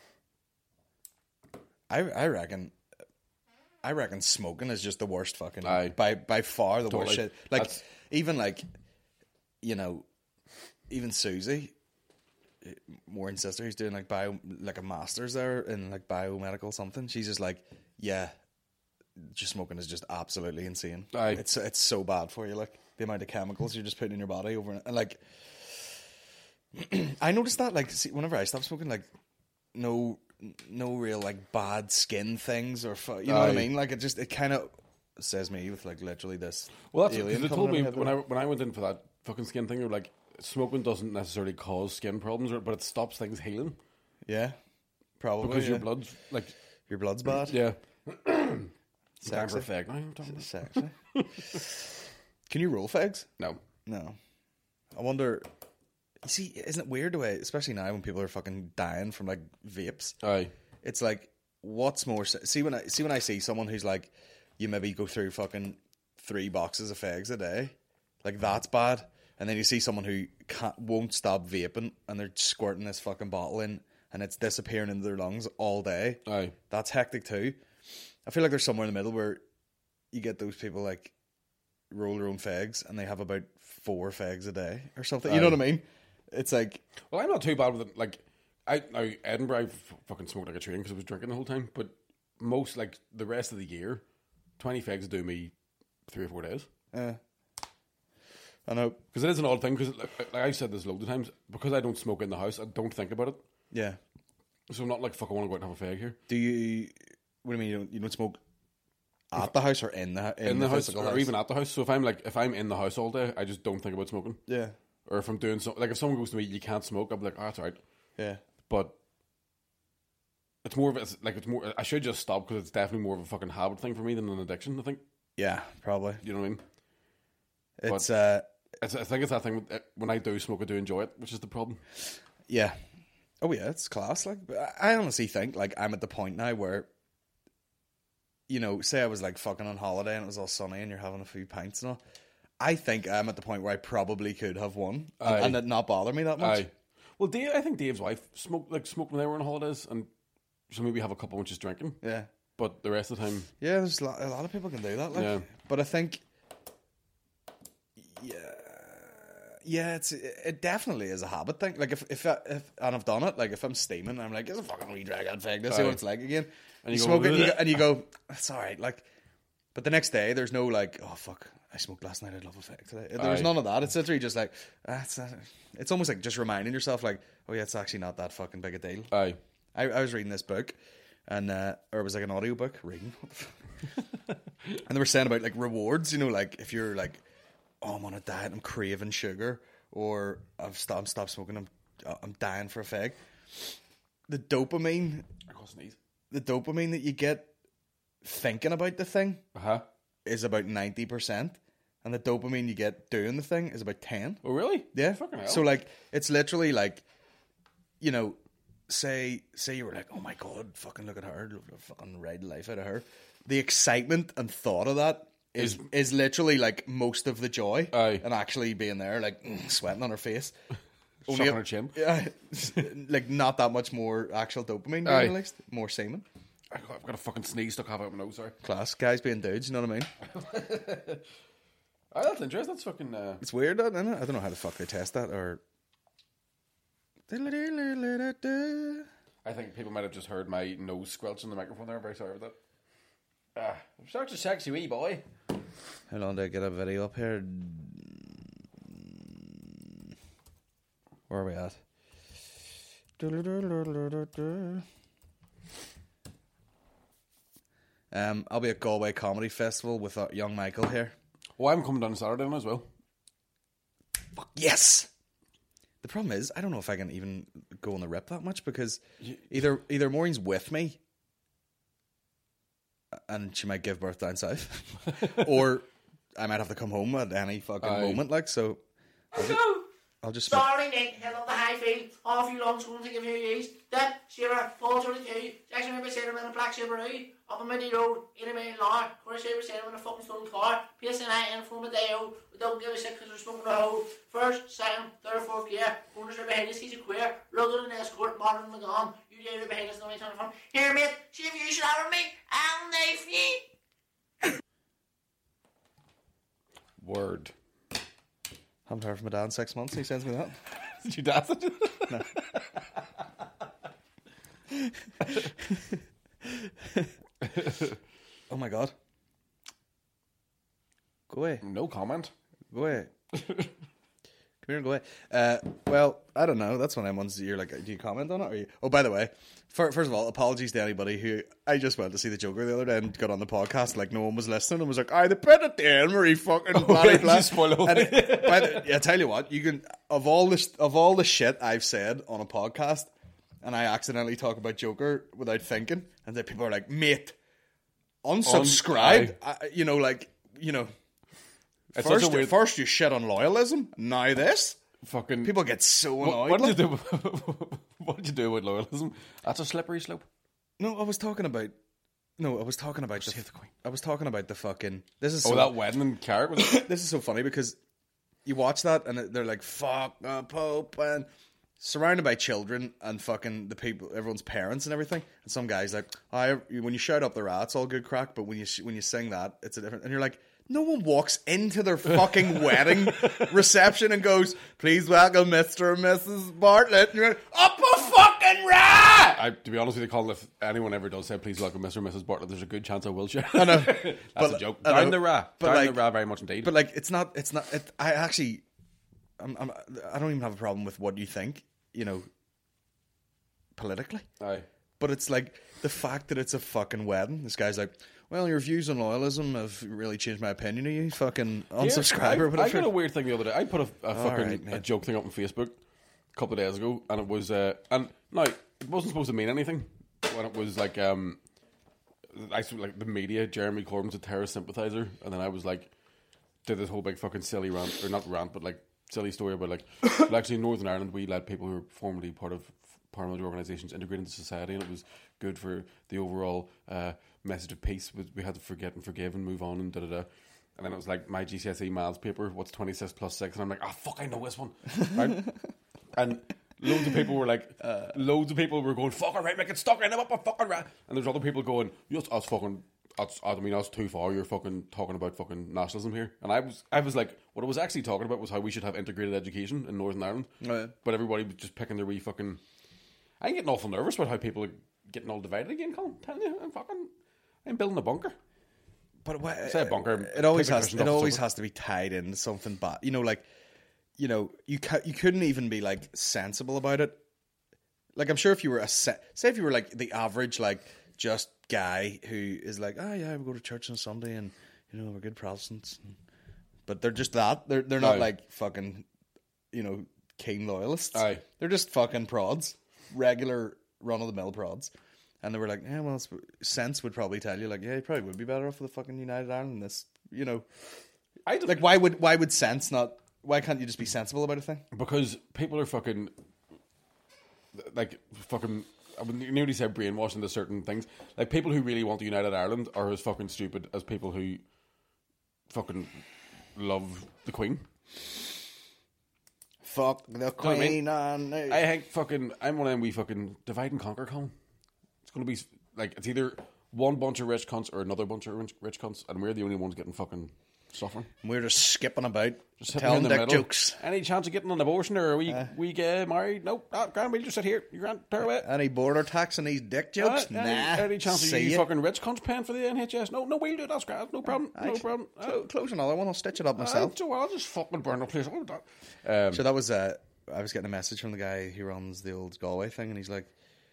I reckon smoking is just the worst fucking by far the worst shit. Like even like, you know, even Susie, Warren's sister, who's doing like a master's there in like biomedical something. She's just like, yeah, just smoking is just absolutely insane. It's so bad for you, like the amount of chemicals you're just putting in your body over and like. I noticed that like whenever I stopped smoking, like no real like bad skin things or you know what I mean. Like it kind of says me with like literally this. Well, that's because they told me when I went in for that fucking skin thing. They were like, smoking doesn't necessarily cause skin problems, but it stops things healing. Yeah, probably because your blood's bad. Yeah. Sexy. Sexy. Can you roll fags? No. I wonder. You see, isn't it weird the way, especially now when people are fucking dying from like vapes? It's like, what's more? See when I see someone who's like, you maybe go through fucking 3 boxes of fags a day, like that's bad. And then you see someone who won't stop vaping and they're squirting this fucking bottle in and it's disappearing into their lungs all day. That's hectic too. I feel like there's somewhere in the middle where you get those people like roll their own fags and they have about 4 fags a day or something. You know what I mean? It's like... Well, I'm not too bad with it. Like, Edinburgh, I fucking smoked like a train because I was drinking the whole time. But most, like, the rest of the year, 20 fags do me 3 or 4 days. I know. Because it is an odd thing, because like I've said this loads of times, because I don't smoke in the house, I don't think about it. Yeah. So I'm not like, fuck, I want to go out and have a fag here. Do you... What do you mean you don't smoke at the house or in the house or even at the house? So if I'm in the house all day, I just don't think about smoking. Yeah. Or if I'm doing something, like if someone goes to me, you can't smoke, I'll be like, oh, that's alright. Yeah. But it's more of I should just stop because it's definitely more of a fucking habit thing for me than an addiction, I think. Yeah, probably. You know what I mean? I think it's that thing when I do smoke, I do enjoy it, which is the problem. Yeah. Oh yeah, it's class. Like, but I honestly think like I'm at the point now where, you know, say I was like fucking on holiday and it was all sunny and you're having a few pints and all. I think I'm at the point where I probably could have one and it not bother me that much. Aye. Well, I think Dave's wife smoked when they were on holidays, and so maybe have a couple when she's drinking. Yeah. But the rest of the time... Yeah, there's a lot of people can do that. Like. Yeah. But I think... Yeah, it definitely is a habit thing. Like, if and I've done it, like, if I'm steaming, I'm like, it's a fucking wee drag out fag, let's see what it's like again. And you smoke it, and you go, it's alright, like... But the next day, there's no, like, oh, fuck, I smoked last night, I'd love a fag today. There's none of that. It's literally just like, it's almost like just reminding yourself, like, oh, yeah, it's actually not that fucking big a deal. Aye. I was reading this book, and or it was like an audiobook, reading, what the fuck? And they were saying about, like, rewards, you know, like, if you're, like, oh, I'm on a diet, I'm craving sugar, or I'm stopped smoking, I'm dying for a fag. The dopamine that you get thinking about the thing is about 90%, and the dopamine you get doing the thing is about 10. Oh, really? Yeah. Fucking hell. So, like, it's literally like, you know, say you were like, oh my god, fucking look at her, fucking ride the life out of her. The excitement and thought of that is literally like most of the joy. Aye. And actually being there, like, sweating on her face. Sucking her chin. Yeah. Like, not that much more actual dopamine being released. More semen. I've got a fucking sneeze stuck half out my nose, sorry. Class. Guys being dudes, you know what I mean? Oh, that's interesting. That's fucking... It's weird, that, isn't it? I don't know how the fuck they test that, or... I think people might have just heard my nose squelch in the microphone there. I'm very sorry about that. I'm such a sexy wee boy. How long do I get a video up here? Where are we at? I'll be at Galway Comedy Festival with young Michael here. Well, I'm coming down Saturday as well. Fuck yes! The problem is, I don't know if I can even go on the rip that much, because either Maureen's with me and she might give birth down south, or I might have to come home at any fucking moment, like, so I'll just... Sorry, Nick, head on the high field, off you long school to give you years. Then, Sierra, Paul 22, Jackson River Sailor in a black Subaru, up a Mindy Road, in a main law, Corey Sailor Sailor in a fucking stolen car, PSNI in from a day out, we don't give a shit because we're smoking a hole. First, second, third, fourth gear, bonus are behind us, he's a queer, rugged and escort, modern and gone, you dare behind us, no way turn from. Here, mate, see if you should have me, and they feet. Word. Haven't heard from my dad in 6 months. He sends me that. Did you dance it? No. Oh my god. Go away. No comment. Go away. Come here and go away. Well, I don't know. That's one of them ones that you're like, do you comment on it? Or you... Oh, by the way, first of all, apologies to anybody who... I just went to see the Joker the other day and got on the podcast like no one was listening and was like, the bit at the end where he fucking... I tell you what, you can... Of all the shit I've said on a podcast, and I accidentally talk about Joker without thinking, and then people are like, mate, unsubscribe. First you shit on loyalism, now this. Fucking people get so annoyed. What did you do with loyalism? That's a slippery slope. No, I was talking about Save the Queen. I was talking about the fucking... This is that wedding in Carrick. This is so funny because you watch that and they're like, fuck the Pope, and surrounded by children and fucking the people, everyone's parents and everything. And some guy's like, when you shout up the rat, it's all good crack, but when you sing that, it's a different... And you're like, no one walks into their fucking wedding reception and goes, please welcome Mr. and Mrs. Bartlett. And you're like, up a fucking rat! To be honest with you, Colin, if anyone ever does say, please welcome Mr. and Mrs. Bartlett, there's a good chance I will share. I know. That's a joke. Down the rat. Down the rat very much indeed. But like, I don't even have a problem with what you think, you know, politically. Aye. But it's like, the fact that it's a fucking wedding, this guy's like, well, your views on loyalism have really changed my opinion of you. Fucking unsubscribe or whatever. I got a weird thing the other day. I put a joke thing up on Facebook a couple of days ago, and it was and now it wasn't supposed to mean anything when it was like the media. Jeremy Corbyn's a terrorist sympathizer, and then I was like, did this whole big fucking silly rant, or not rant, but like silly story about like, well, actually in Northern Ireland we let people who were formerly part of paramilitary organisations integrate into society, and it was good for the overall message of peace. We had to forget and forgive and move on and da-da-da. And then it was like my GCSE maths paper, what's 26 plus 6? And I'm like, fuck, I know this one. Right? And loads of people were like, going, fuck, all right, make it stuck, I never fucking right. And there's other people going, that's too far, you're fucking talking about fucking nationalism here. And I was like, what I was actually talking about was how we should have integrated education in Northern Ireland. Oh, yeah. But everybody was just picking their wee fucking... I'm getting awful nervous about how people are getting all divided again, Colin. I'm telling you, I'm building a bunker. But say a bunker. It always has to be tied into something bad. You couldn't even be like sensible about it. Like, I'm sure if you were if you were like the average like just guy who is like, oh yeah, we go to church on Sunday and we're good Protestants, but they're just that. They're not like fucking keen loyalists. Aye. They're just fucking prods, regular run of the mill prods. And they were like, yeah, well, sense would probably tell you, like, yeah, you probably would be better off with the fucking United Ireland than this, Like, why would sense not... Why can't you just be sensible about a thing? Because people are fucking... Like, fucking... I would nearly say brainwashed into certain things. Like, people who really want the United Ireland are as fucking stupid as people who fucking love the Queen. Fuck the Queen on... I think fucking... I'm one of them we fucking divide and conquer, Colin. It's going to be like, it's either one bunch of rich cunts or another bunch of rich cunts, and we're the only ones getting fucking suffering. We're just skipping about, just telling dick jokes. Any chance of getting an abortion, or are we get married? Nope. Grand, we'll just sit here. You can't tear away. Any border tax and these dick jokes? Nah. Any chance of you fucking rich cunts paying for the NHS? No, we'll do it. That's grand. No problem. Close another one. I'll stitch it up myself. I'll just fucking burn the place. So that was I was getting a message from the guy who runs the old Galway thing, and he's like,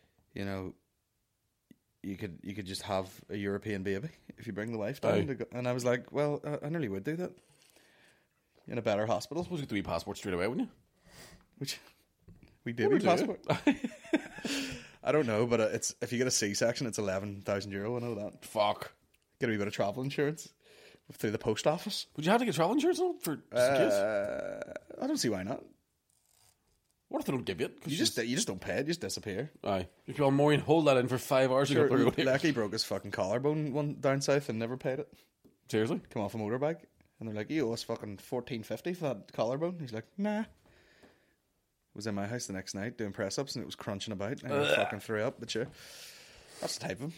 you could just have a European baby if you bring the wife down. And I was like, well, I nearly would do that in a better hospital. I suppose you could do passport straight away, wouldn't you? Which we do with passport. I don't know, but it's if you get a C-section, it's €11,000. I know that. Fuck. Get a wee bit of travel insurance through the post office. Would you have to get travel insurance on for just in case? I don't see why not. What if they don't give you it? You just don't pay it. You just disappear. Aye. You go, Maureen, hold that in for 5 hours. Sure, Lecky broke his fucking collarbone one down south and never paid it. Seriously? Come off a motorbike. And they're like, you owe us fucking $14.50 for that collarbone. He's like, nah. Was in my house the next night doing press-ups and it was crunching about. And I fucking threw up, but sure. That's the type of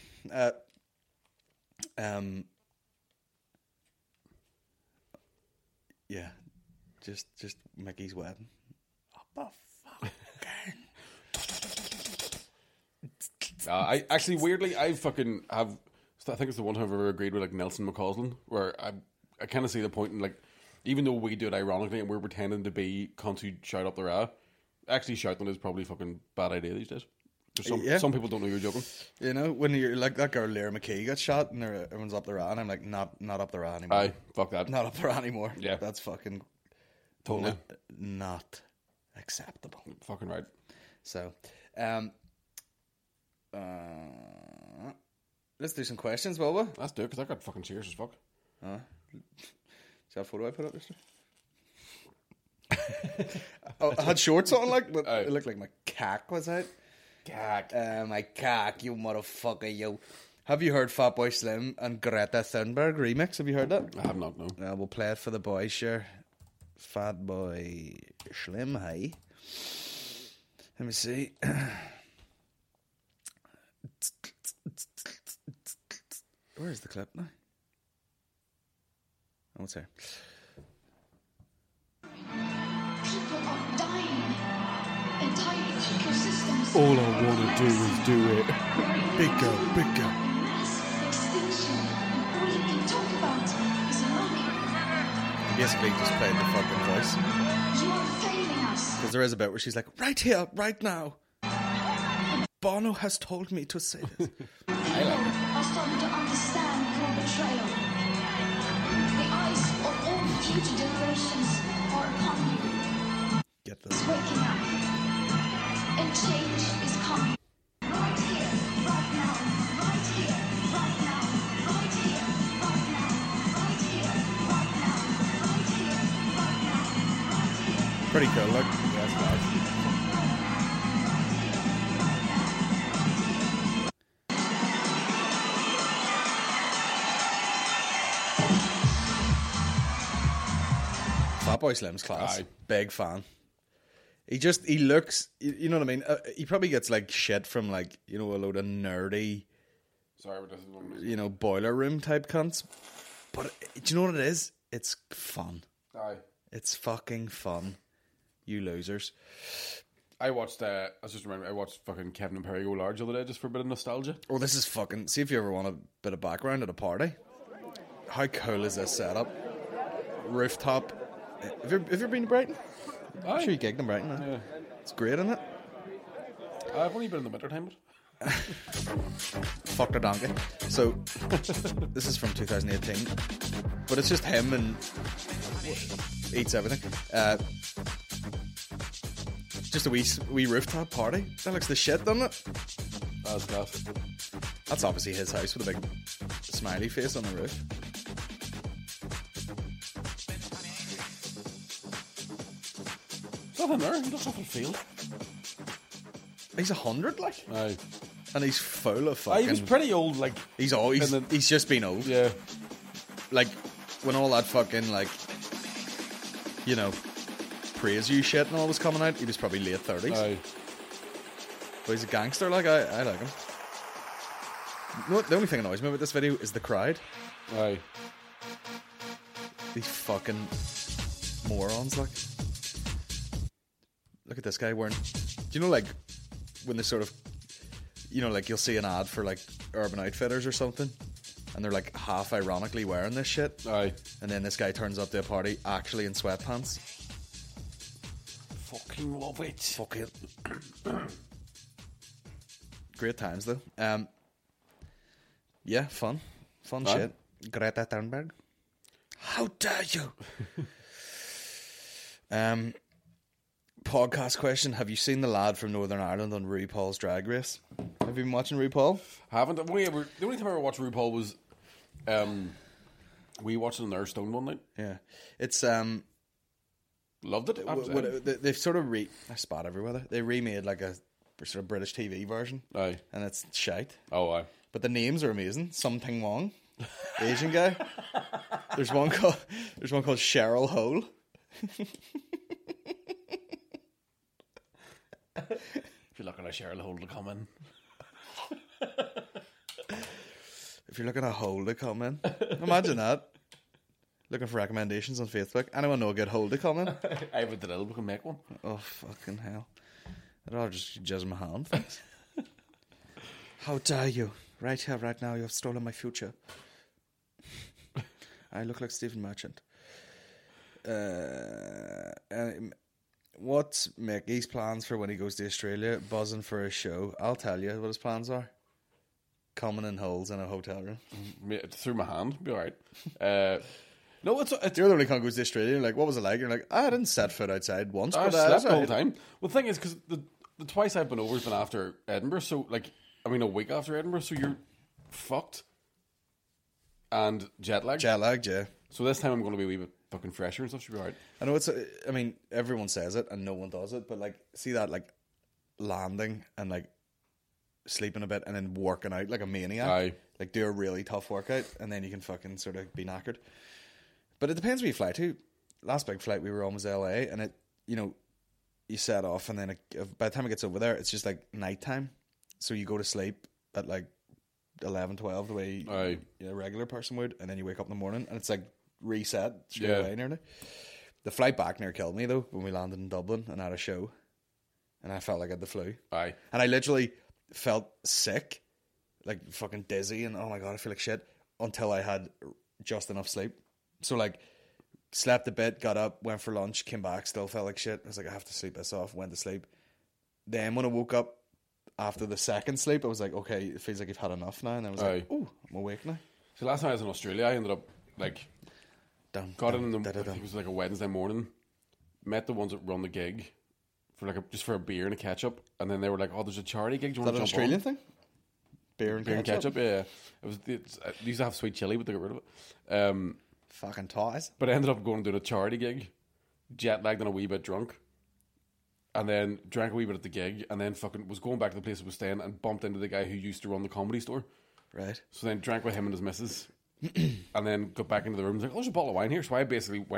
him. Yeah. Just Mickey's wedding. I actually weirdly I fucking have. I think it's the one time I've ever agreed with like Nelson McCausland, where I kind of see the point in like, even though we do it ironically and we're pretending to be cunts who shout up their actually shouting is probably a fucking bad idea these days. Some people don't know you're joking. When you're like that girl Lyra McKee got shot and everyone's up their and I'm like, not up their anymore. Aye, fuck that. Not up their anymore. Yeah, that's fucking totally not acceptable. Fucking right. So, let's do some questions, will we? Let's do it, because I got fucking cheers as fuck. See that photo I put up yesterday? I had shorts on, like, but it looked like my cack was out. Cack. My cack, you motherfucker, you. Have you heard Fatboy Slim and Greta Thunberg remix? Have you heard that? I have not, no. We'll play it for the boys, sure. Fatboy Slim, hey. Let me see. Where's the clip now? Oh, it's here. People are dying. Entire ecosystems. All I want to do is do it. Bigger. Mass extinction. All you can talk about is money. He basically just played the fucking voice. You are failing us. Because there is a bit where she's like, right here, right now. Bono has told me to say this. I like it. Are starting to understand your betrayal. The eyes of all future generations are upon you. Get this. It's waking up. And change is coming. Right here, right now. Right here, right now. Right here, right now. Right here, right now. Right here, right now. Right here. Pretty cool, look. Yeah, that's nice. Fatboy Slim's class. Aye. Big fan. He looks, you know what I mean? He probably gets like shit from like, you know, a load of nerdy, Sorry, but this is one. you know, boiler room type cunts. But do you know what it is? It's fun. Aye. It's fucking fun. You losers. I watched. I was just remembering. I watched fucking Kevin and Perry Go Large the other day just for a bit of nostalgia. Oh, this is fucking. See if you ever want a bit of background at a party. How cool is this setup? Rooftop. Have you ever been to Brighton? I'm Aye. sure you gigged in Brighton. Huh? Yeah. It's great, isn't it? I've only been in the winter time. Fucked a donkey. So, this is from 2018. But it's just him and eats everything. Just a wee rooftop party. That looks the shit, doesn't it? That's class. That's obviously his house with a big smiley face on the roof. There's nothing there. He looks off the field. He's 100, like, Aye. and he's full of fucking. He was pretty old, like. He's always. And then- He's just been old. Yeah. Like when all that fucking like, you know, praise you shit and all was coming out. He was probably late 30s. Aye. But he's a gangster. Like I like him. No, the only thing that annoys me about this video is the crowd. Aye. These fucking morons. Like, look at this guy wearing. Do you know, like, when they sort of, you know, like you'll see an ad for like Urban Outfitters or something, and they're like half ironically wearing this shit. Aye. And then this guy turns up to a party actually in sweatpants. Fucking love it. Fuck it. Great times though. Yeah, fun Aye. shit. Greta Thunberg. How dare you? Podcast question: have you seen the lad from Northern Ireland on RuPaul's Drag Race? Have you been watching RuPaul? Haven't. The only time I ever watched RuPaul was, we watched it on their Stone one night. Yeah, it's Loved it. they've sort of I spot everywhere. They remade like a sort of British TV version. Aye. And it's shite. Oh, aye. But the names are amazing. Something Wong, Asian guy. There's one called Cheryl Hole. If you're looking at Cheryl Hole to come in. If you're looking at a hole to come in, imagine that. Looking for recommendations on Facebook. Anyone know a good hole to come in? I have a drill. We can make one. Oh, fucking hell. I'd rather just jizz my hand. Thanks. How dare you? Right here, right now, you have stolen my future. I look like Stephen Merchant. What's Mickey's plans for when he goes to Australia? Buzzing for a show. I'll tell you what his plans are. Coming in holes in a hotel room. Through my hand. Be alright. No, it's You're the only cunt goes to Australia. You're like, what was it like? You're like, I didn't set foot outside once. I but slept I the whole time. Well, the thing is, because the twice I've been over has been after Edinburgh, so like, I mean, a week after Edinburgh, so you're fucked. And jet lagged. Jet lagged, yeah. So this time I'm going to be a wee bit fucking fresher and stuff. Should be alright. I know I mean, everyone says it and no one does it, but like, see that like landing and like sleeping a bit and then working out like a maniac. Aye. Like do a really tough workout and then you can fucking sort of be knackered. But it depends where you fly to. Last big flight we were on was LA, and it, you know, you set off and then by the time it gets over there, it's just like nighttime. So you go to sleep at like 11, 12 the way a regular person would, and then you wake up in the morning and it's like reset straight away nearly. The flight back near killed me though when we landed in Dublin and had a show, and I felt like I had the flu. Aye. And I literally felt sick, like fucking dizzy, and oh my god, I feel like shit, until I had just enough sleep. So like, slept a bit, got up, went for lunch, came back, still felt like shit. I was like, I have to sleep this off, went to sleep. Then when I woke up after the second sleep, I was like, okay, it feels like you've had enough now. And I was like, oh, I'm awake now. So last time I was in Australia, I ended up like, got in the, I think it was like a Wednesday morning, met the ones that run the gig for like just for a beer and a ketchup, and then they were like, oh, there's a charity gig. Do you want to an jump Australian on? thing? Beer and ketchup? Yeah. They used to have sweet chili, but they got rid of it. Fucking toys. But I ended up going to do a charity gig, jet lagged and a wee bit drunk, and then drank a wee bit at the gig, and then fucking was going back to the place I was staying and bumped into the guy who used to run the Comedy Store. Right. So then drank with him and his missus, and then got back into the room and was like, oh, there's a bottle of wine here. So I basically went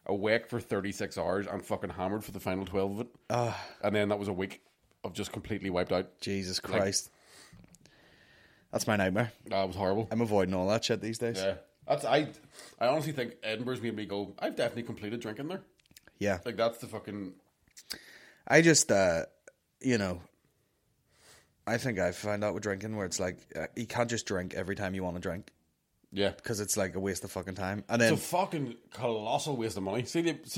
awake for 36 hours and fucking hammered for the final 12 of it. And then that was a week of just completely wiped out. Jesus Christ. That's my nightmare. That was horrible. I'm avoiding all that shit these days. Yeah. I honestly think Edinburgh's made me go, I've definitely completed drinking there. Yeah. Like, that's the fucking... I just, you know, I think I've found out with drinking where it's like, you can't just drink every time you want to drink. Yeah. Because it's like a waste of fucking time. And then, it's a fucking colossal waste of money.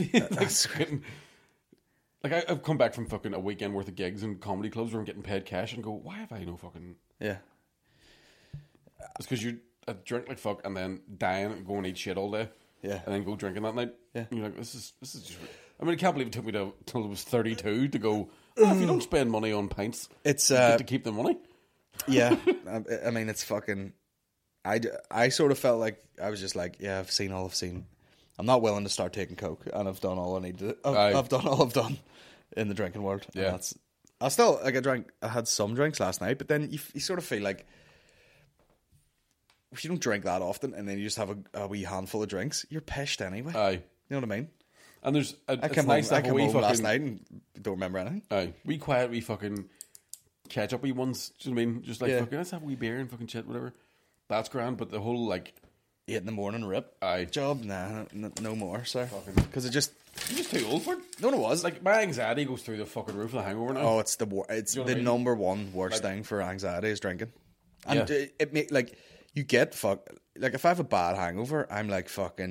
Like, I've come back from fucking a weekend worth of gigs and comedy clubs where I'm getting paid cash and go, why have I no fucking... Yeah. It's because you drink like fuck and then dying and go and eat shit all day. Yeah. And then go drinking that night. Yeah. And you're like, this is just... I mean, I can't believe it took me till I was 32 to go, if you don't spend money on pints, it's you get to keep the money. Yeah. I mean, it's fucking... I sort of felt like, I was just like, yeah, I've seen all I've seen. I'm not willing to start taking coke, and I've done all I need to... I've done all I've done in the drinking world. Yeah. That's... I still, like, I had some drinks last night, but then you sort of feel like, if you don't drink that often, and then you just have a wee handful of drinks, you're pissed anyway. Aye. You know what I mean? And there's... I came home last night and don't remember anything. Aye. We quiet, we fucking catch-up-y ones, do you know what I mean? Just like, Yeah. fucking, let's have a wee beer and fucking shit, whatever. That's grand, but the whole, like... 8 in the morning rip. Aye. Job? Nah, no more, sir. Because it just... You're just too old for it. No, it was. Like, my anxiety goes through the fucking roof of the hangover now. Oh, it's the You know what I the mean? number one worst thing for anxiety is drinking. And Yeah. it like, you get like, if I have a bad hangover, I'm like,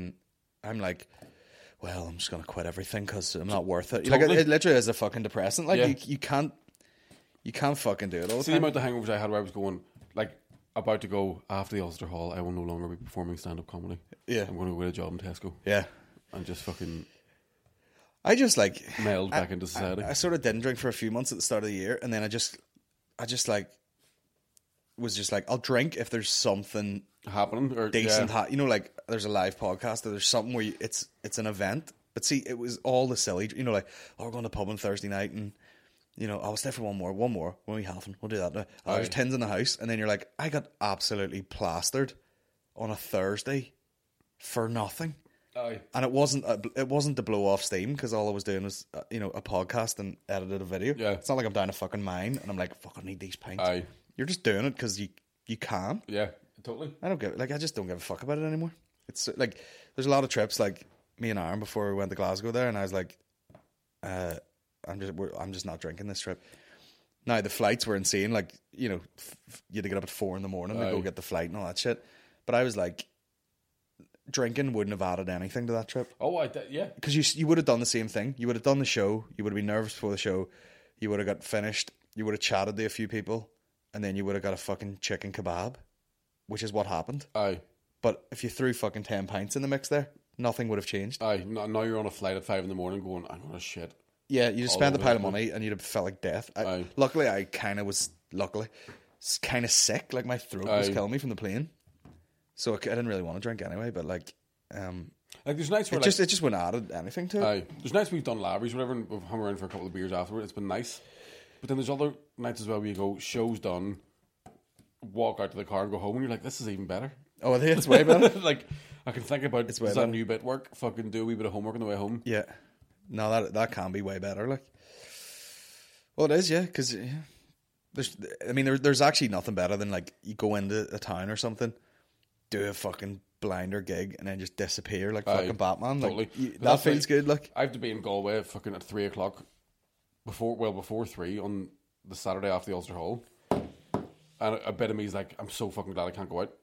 well, I'm just going to quit everything because I'm not worth it. Totally. Like, it literally is a fucking depressant. Like, Yeah. you can't fucking do it all the See the time. amount of hangovers I had where I was going, like, about to go after the Ulster Hall, I will no longer be performing stand-up comedy. Yeah. I'm going to go get a job in Tesco. Yeah. And just fucking I just, like... meld back into society. I sort of didn't drink for a few months at the start of the year, and then I just like, was just like, I'll drink if there's something happening or decent. yeah. You know, like, there's a live podcast or there's something where it's an event. But see, it was all the silly, you know, like, oh, we're going to the pub on Thursday night, and, you know, I'll stay for one more, when we have them, we'll do that now. Oh, there's tins in the house, and then you're like, I got absolutely plastered on a Thursday for nothing. Aye. And it wasn't to blow off steam, because all I was doing was, you know, a podcast and edited a video. Yeah. It's not like I'm down a fucking mine and I'm like, fuck, I need these pints. Aye. You're just doing it because you can. Yeah, totally. I just don't give a fuck about it anymore. It's like, there's a lot of trips, like me and Aaron before we went to Glasgow there, and I was like, I'm just not drinking this trip. Now the flights were insane, like, you know, you had to get up at 4 a.m. to go get the flight and all that shit. But I was like, drinking wouldn't have added anything to that trip. Oh, yeah. Because you would have done the same thing. You would have done the show. You would have been nervous before the show. You would have got finished. You would have chatted to a few people. And then you would have got a fucking chicken kebab, which is what happened. Aye. But if you threw fucking 10 pints in the mix there, nothing would have changed. Aye. Now you're on a flight at 5 a.m. going, I'm going to shit. Yeah, you just All spent a over pile the of place. money and you'd have felt like death. Aye. Luckily, I kind of was, kind of sick. Like, my throat was Aye. killing me from the plane. So I didn't really want to drink anyway, but like there's nights where it just wouldn't add anything to it. Aye. There's nights we've done Lavery's, whatever, and we've hung around for a couple of beers afterward. It's been nice. But then there's other nights as well where you go, show's done, walk out to the car and go home, and you're like, this is even better. Oh, I think it's way better. Like, I can think about, It's does way that better. new bit work? Fucking do a wee bit of homework on the way home. Yeah. No, that can be way better. Like, well, it is, yeah. Because there's actually nothing better than, like, you go into a town or something, do a fucking blinder gig, and then just disappear like Aye, fucking Batman. totally. Like, that That's feels like- good. Like, I have to be in Galway fucking at 3 o'clock before 3 on the Saturday after the Ulster Hall. And a bit of me is like, I'm so fucking glad I can't go out.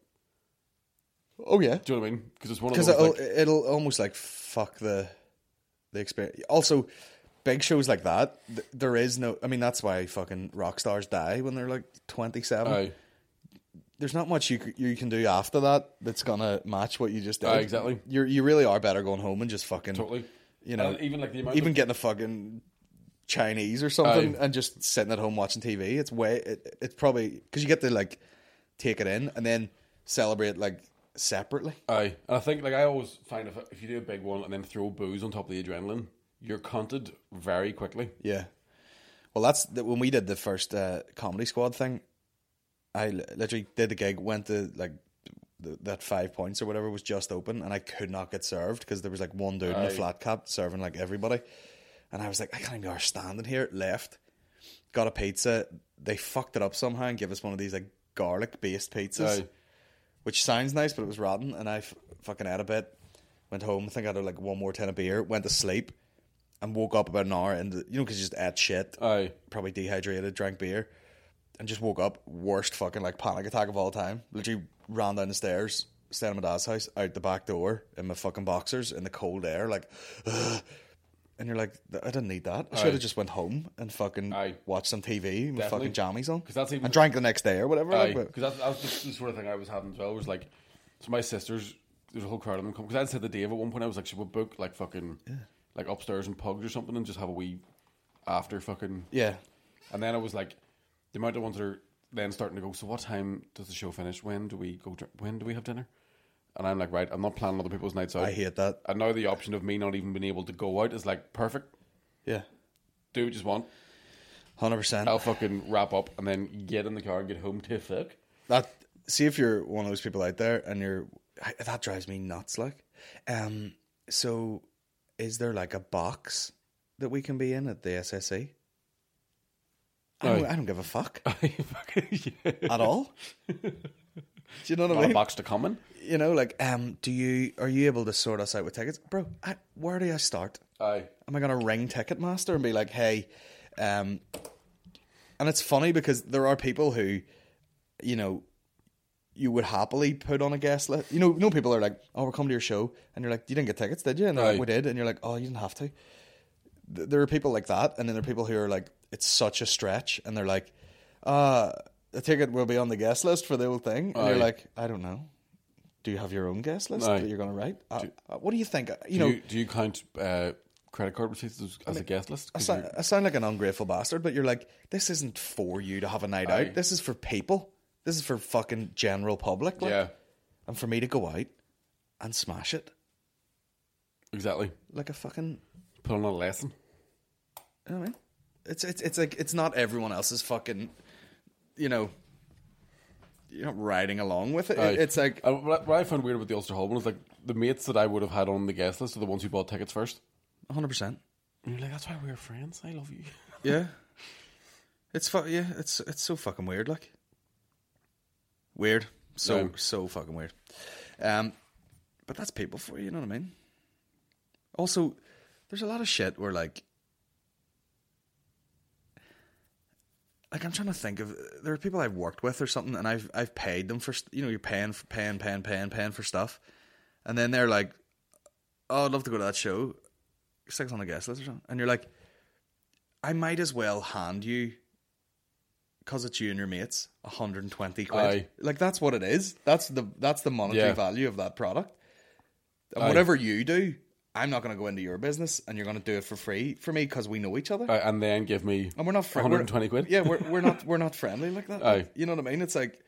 oh yeah, Do you know what I mean? Because it's one of because those, it'll almost like fuck the experience. Also, big shows like that, there is no. I mean, that's why fucking rock stars die when they're like 27. Aye. There's not much you can do after that that's gonna match what you just did. Aye, exactly. You really are better going home and just fucking Totally. You know, And even like the amount even of, getting a fucking Chinese or something Aye. and just sitting at home watching TV. It's probably because you get to like take it in and then celebrate like separately. Aye. And I think, like, I always find if you do a big one and then throw booze on top of the adrenaline, you're cunted very quickly. Yeah. Well, that's when we did the first Comedy Squad thing. I literally did the gig, went to like that 5 points or whatever was just open, and I could not get served because there was like one dude in a flat cap serving like everybody, and I was like, I can't even be standing here. Left, got a pizza. They fucked it up somehow and gave us one of these like garlic based pizzas, which sounds nice, but it was rotten. And I fucking ate a bit. Went home. I think I had like one more tin of beer. Went to sleep, and woke up about an hour into, because you just ate shit. Probably dehydrated, drank beer, and just woke up. Worst fucking like panic attack of all time. Literally ran down the stairs, stayed at my dad's house, out the back door in my fucking boxers in the cold air, like, ugh. And you're like, I didn't need that. I should have just went home and fucking watched some TV with fucking jammies on. And drank the next day or whatever. Because that was the sort of thing I was having as well. It was like, so my sisters, there's a whole crowd of them come. Because I'd said to Dave at one point, I was like, should we book like fucking, like upstairs in Pugs or something and just have a wee after fucking. Yeah. And then I was like, the amount of ones that are then starting to go, so what time does the show finish? When do we have dinner? And I'm like, right, I'm not planning other people's nights out. I hate that. And now the option of me not even being able to go out is like perfect. Yeah. Do what you want. 100%. I'll fucking wrap up and then get in the car and get home to fuck. See if you're one of those people out there and that drives me nuts, like. So is there like a box that we can be in at the SSE? I don't give a fuck. At all. Do you know what I mean? A box to come in. Like, are you able to sort us out with tickets? Bro, where do I start? Aye. Am I going to ring Ticketmaster and be like, hey, and it's funny because there are people who, you would happily put on a guest list. People are like, oh, we're coming to your show. And you're like, you didn't get tickets, did you? And they're like, we did. And you're like, oh, you didn't have to. There are people like that. And then there are people who are like, it's such a stretch. And they're like, the ticket will be on the guest list for the whole thing. And you're like, I don't know. Do you have your own guest list that you're going to write? What do you think? Do you count credit card receipts as a guest list? I sound like an ungrateful bastard, but you're like, this isn't for you to have a night out. This is for people. This is for fucking general public. Like, and for me to go out and smash it. Exactly. Like a fucking... Put on a lesson. You know what I mean? It's like, it's not everyone else's fucking... You're not riding along with it. It's like... What I found weird with the Ulster Hall one is like the mates that I would have had on the guest list are the ones who bought tickets first. 100%. And you're like, that's why we're friends. I love you. Yeah. It's so fucking weird, like. Weird. So fucking weird. But that's people for you, you know what I mean? Also, there's a lot of shit where like I'm trying to think of, there are people I've worked with or something, and I've paid them for, you're paying for stuff, and then they're like, oh, I'd love to go to that show, stick us on the guest list or something, and you're like, I might as well hand you, because it's you and your mates, 120 quid. Aye. Like, that's what it is. That's the monetary value of that product. And whatever you do, I'm not going to go into your business, and you're going to do it for free for me because we know each other. And then give me and we're not 120 quid. Yeah, we're not friendly like that. Like, you know what I mean? It's like,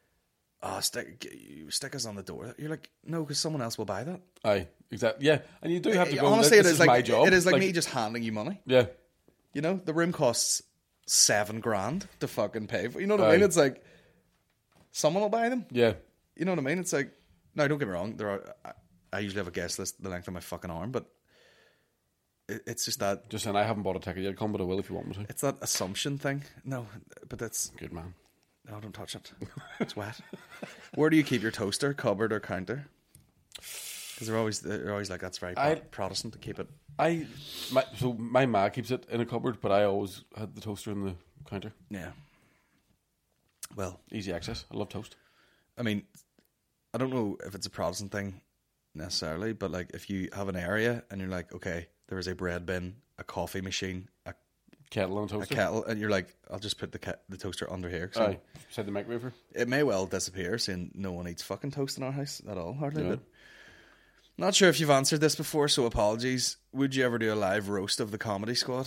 stick us on the door. You're like, no, because someone else will buy that. Aye, exactly. Yeah, and you do have to go. Honestly, this is like my job. It is like me just handing you money. Yeah, the room costs $7,000 to fucking pay for. You know what I mean? It's like someone will buy them. Yeah, you know what I mean? It's like, no, don't get me wrong. I usually have a guest list the length of my fucking arm, but it's just that. Just saying, I haven't bought a ticket yet. Come, but I will if you want me to. It's that assumption thing. No, but that's good, man. No, don't touch it. It's wet. Where do you keep your toaster? Cupboard or counter? Because they're always like, that's very Protestant to keep it. So my ma keeps it in a cupboard, but I always had the toaster in the counter. Yeah. Well, easy access. I love toast. I mean, I don't know if it's a Protestant thing necessarily, but like if you have an area and you're like, okay, there is a bread bin, a coffee machine, a kettle and toaster, and you're like, I'll just put the toaster under here. Aye, beside the microwave. It may well disappear, saying no one eats fucking toast in our house at all, hardly. Yeah. But not sure if you've answered this before, so apologies. Would you ever do a live roast of the Comedy Squad?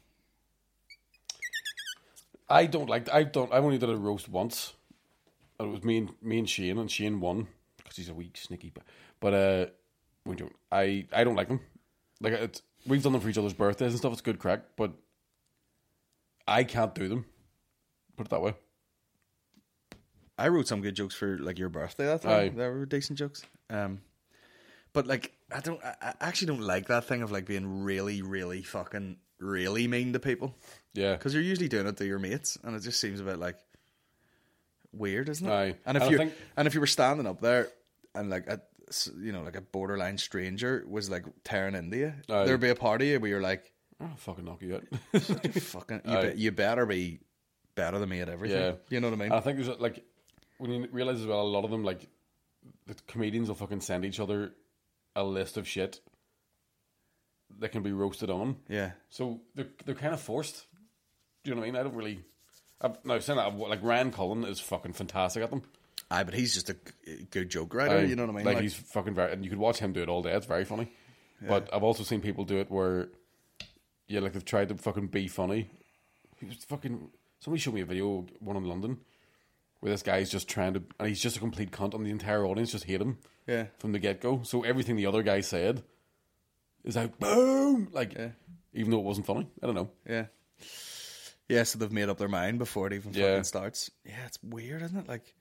I've only did a roast once. It was me and Shane, and Shane won because he's a weak sneaky. But I don't like them. Like we've done them for each other's birthdays and stuff. It's good crack, but I can't do them. Put it that way. I wrote some good jokes for like your birthday that time. Aye. They were decent jokes. But like I actually don't like that thing of like being really, really fucking really mean to people. Yeah. Because you're usually doing it to your mates, and it just seems a bit like weird, isn't it? Aye. And if And I you think- if you were standing up there and like like a borderline stranger was like tearing into you, Aye. there'd be a party where you're like, I'll fucking knock you out. fucking, Aye. you better be better than me at everything. Yeah. You know what I mean? And I think there's like, when you realise as well, a lot of them, like, the comedians will fucking send each other a list of shit that can be roasted on. Yeah. So they're kind of forced. Do you know what I mean? I don't really. Now, saying that, like, Ryan Cullen is fucking fantastic at them. Aye, but he's just a good joke writer. You know what I mean? Like, he's fucking very. And you could watch him do it all day. It's very funny. But I've also seen people do it where, yeah, like, they've tried to fucking be funny. He was fucking. Somebody showed me a video, one in London, where this guy's just trying to. And he's just a complete cunt, and the entire audience just hate him. Yeah. From the get go. So everything the other guy said is like, boom! Like, even though it wasn't funny. I don't know. Yeah. Yeah, so they've made up their mind before it even Yeah. fucking starts. Yeah, it's weird, isn't it? Like,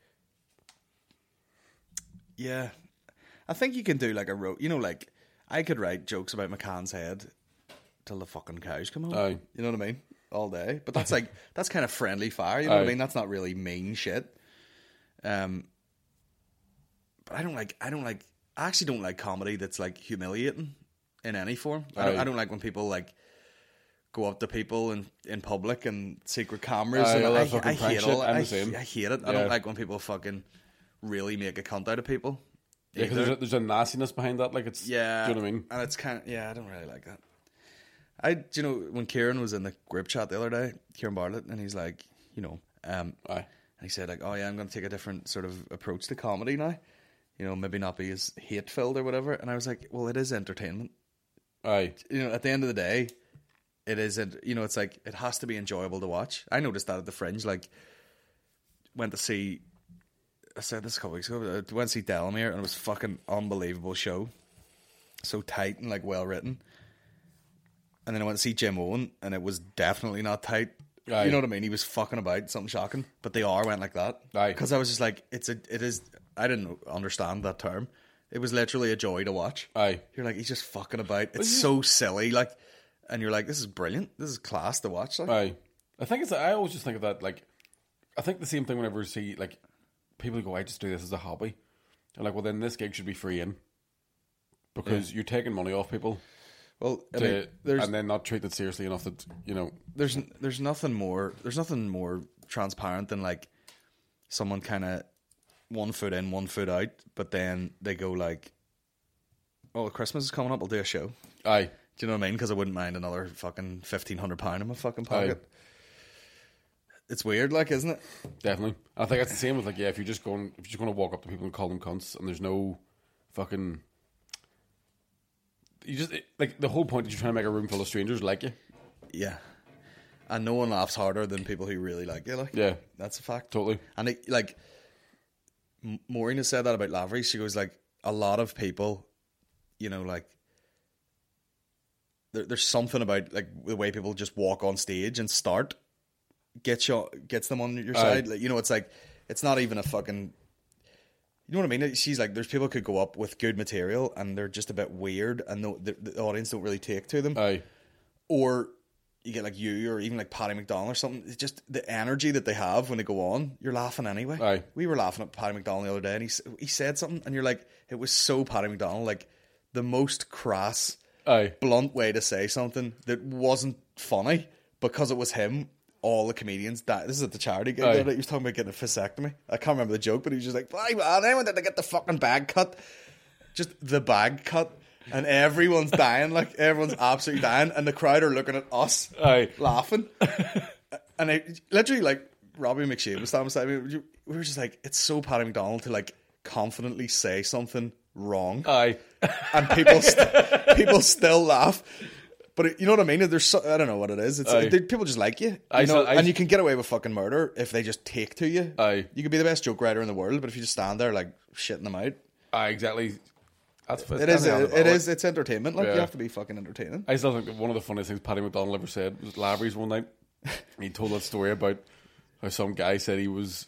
yeah. I think you can do like you know, like, I could write jokes about McCann's head till the fucking cows come home. Aye. You know what I mean? All day. But that's like, that's kind of friendly fire, you know what I Aye. mean? That's not really mean shit. But I actually don't like comedy that's like humiliating in any form. I don't like when people like go up to people in public and secret cameras. Aye, And all I that fucking prank hate shit. all I'm I the same. hate it. I Yeah. don't like when people fucking really make a cunt out of people. Yeah, either. because there's a nastiness behind that. Like, it's. Yeah. Do you know what I mean? And it's kind of, I don't really like that. Do you know, when Kieran was in the group chat the other day, Kieran Bartlett, and he's like, you know, Aye. and he said like, oh yeah, I'm going to take a different sort of approach to comedy now. You know, maybe not be as hate-filled or whatever. And I was like, well, it is entertainment. Aye. You know, at the end of the day, it isn't, you know, it's like, it has to be enjoyable to watch. I noticed that at the Fringe, like, went to see, I said this a couple weeks ago, I went to see Delamere, and it was a fucking unbelievable show. So tight and, like, well written. And then I went to see Jim Owen, and it was definitely not tight. Aye. You know what I mean? He was fucking about, something shocking. But they are went like that. Aye. Because I was just like, it is, I didn't understand that term. It was literally a joy to watch. Aye. You're like, he's just fucking about. It's so silly, like, and you're like, this is brilliant. This is class to watch. Like. Aye. I think it's. I always just think of that. Like, I think the same thing whenever I see like people go, I just do this as a hobby. I'm like, well, then this gig should be free in because you're taking money off people. Well, I mean, and then not treat it seriously enough that you know. There's nothing more transparent than like someone kind of 1 foot in, 1 foot out, but then they go like, "Oh, Christmas is coming up. I'll do a show." Aye. Do you know what I mean? Because I wouldn't mind another fucking £1,500 in my fucking pocket. It's weird, like, isn't it? Definitely. I think it's the same with like, yeah, if you're just going to walk up to people and call them cunts, and there's no fucking. You just like the whole point is you're trying to make a room full of strangers like you. Yeah. And no one laughs harder than people who really like you. Like, yeah, that's a fact. Totally. And it, like, Maureen has said that about Lavery. She goes like, a lot of people, you know, like, there's something about like the way people just walk on stage and start gets them on your side. Like, you know, it's like, it's not even a fucking. You know what I mean? She's like, there's people who could go up with good material and they're just a bit weird and the audience don't really take to them. Aye. Or you get like you or even like Paddy McDonald or something. It's just the energy that they have when they go on. You're laughing anyway. Aye. We were laughing at Paddy McDonald the other day and he said something and you're like, it was so Paddy McDonald, like the most crass, blunt way to say something that wasn't funny because it was him. All the comedians died. This is at the charity gig. He was talking about getting a vasectomy. I can't remember the joke, but he was just like, "Bloody man, anyone did to get the fucking bag cut?" Just the bag cut, and everyone's dying. Like everyone's absolutely dying, and the crowd are looking at us, laughing. And I literally, like, Robbie McShane was standing beside me. We were just like, it's so Paddy McDonald to like confidently say something wrong, and people still laugh. But you know what I mean? There's I don't know what it is. It's people just like you, and you can get away with fucking murder if they just take to you. You could be the best joke writer in the world, but if you just stand there like shitting them out, exactly. It is. It's entertainment. Like, you have to be fucking entertaining. I still think that one of the funniest things Paddy McDonald ever said was Lavery's one night. He told that story about how some guy said he was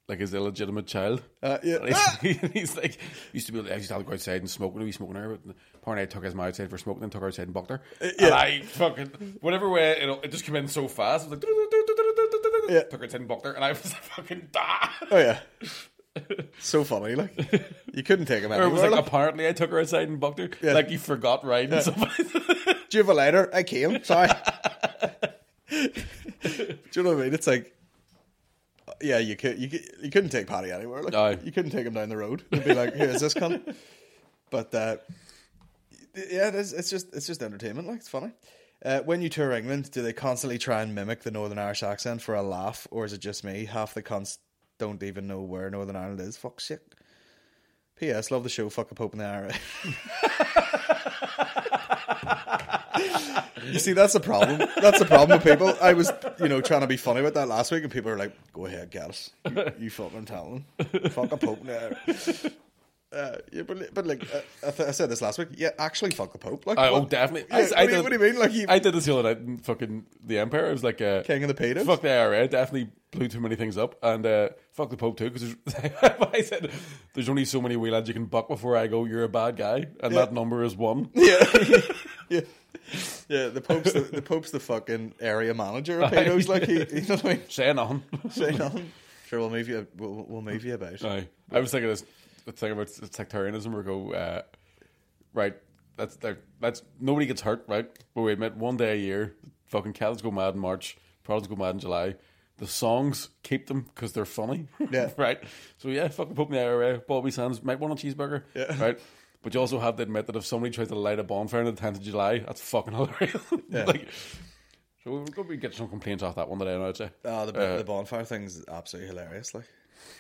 like his illegitimate child. Yeah. And he's like, used to be. I used to have to go outside and smoke. He's smoking her. But apparently, I took his mom outside for smoking, then took her outside and bucked her. And I fucking whatever way it just came in so fast. I was like, took her outside and bucked her, and I was fucking Oh yeah. So funny, like you couldn't take him Or anywhere. it was like, like. apparently I took her outside and bucked her. Yeah. Like you forgot riding somebody. Do you have a lighter? I came. Sorry. Do you know what I mean? It's like, yeah, you couldn't take Paddy anywhere. Like, No. you couldn't take him down the road. You'd be like, here's this cunt. But yeah, it's just entertainment. Like, it's funny. When you tour England, do they constantly try and mimic the Northern Irish accent for a laugh, or is it just me? Half the cunts don't even know where Northern Ireland is. Fuck shit. P.S. Love the show. Fuck the Pope and the IRA. You see, that's the problem. That's the problem with people. I was, trying to be funny about that last week, and people are like, "Go ahead, get us. You fucking tell them. Fuck the Pope and the IRA." Yeah, but like I said this last week. Yeah, actually, fuck the Pope. Like, Oh, definitely. Yeah, what do you mean? Like, I did this the other night in fucking the Empire. I was like, King of the Pedos. Fuck the IRA. Definitely blew too many things up, and fuck the Pope too. Because I said there's only so many wee lads you can buck before I go. You're a bad guy, and that number is 1. Yeah, yeah, yeah. The Pope's the fucking area manager of pedos. Like, you know what I mean? Say nothing. Say nothing. Sure, we'll move you. We'll move you about. Aye. I was thinking this thing about sectarianism. Where go right. That's nobody gets hurt, right? But we admit one day a year, fucking Catholics go mad in March, Protestants go mad in July. The songs keep them because they're funny. Yeah. Right? So yeah, fucking Pope in the IRA, Bobby Sands might want a cheeseburger. Yeah. Right? But you also have to admit that if somebody tries to light a bonfire on the 10th of July, that's fucking hilarious. Yeah. Like, so we're going to get some complaints off that one today, I'd say. The bonfire thing's absolutely hilarious. Like,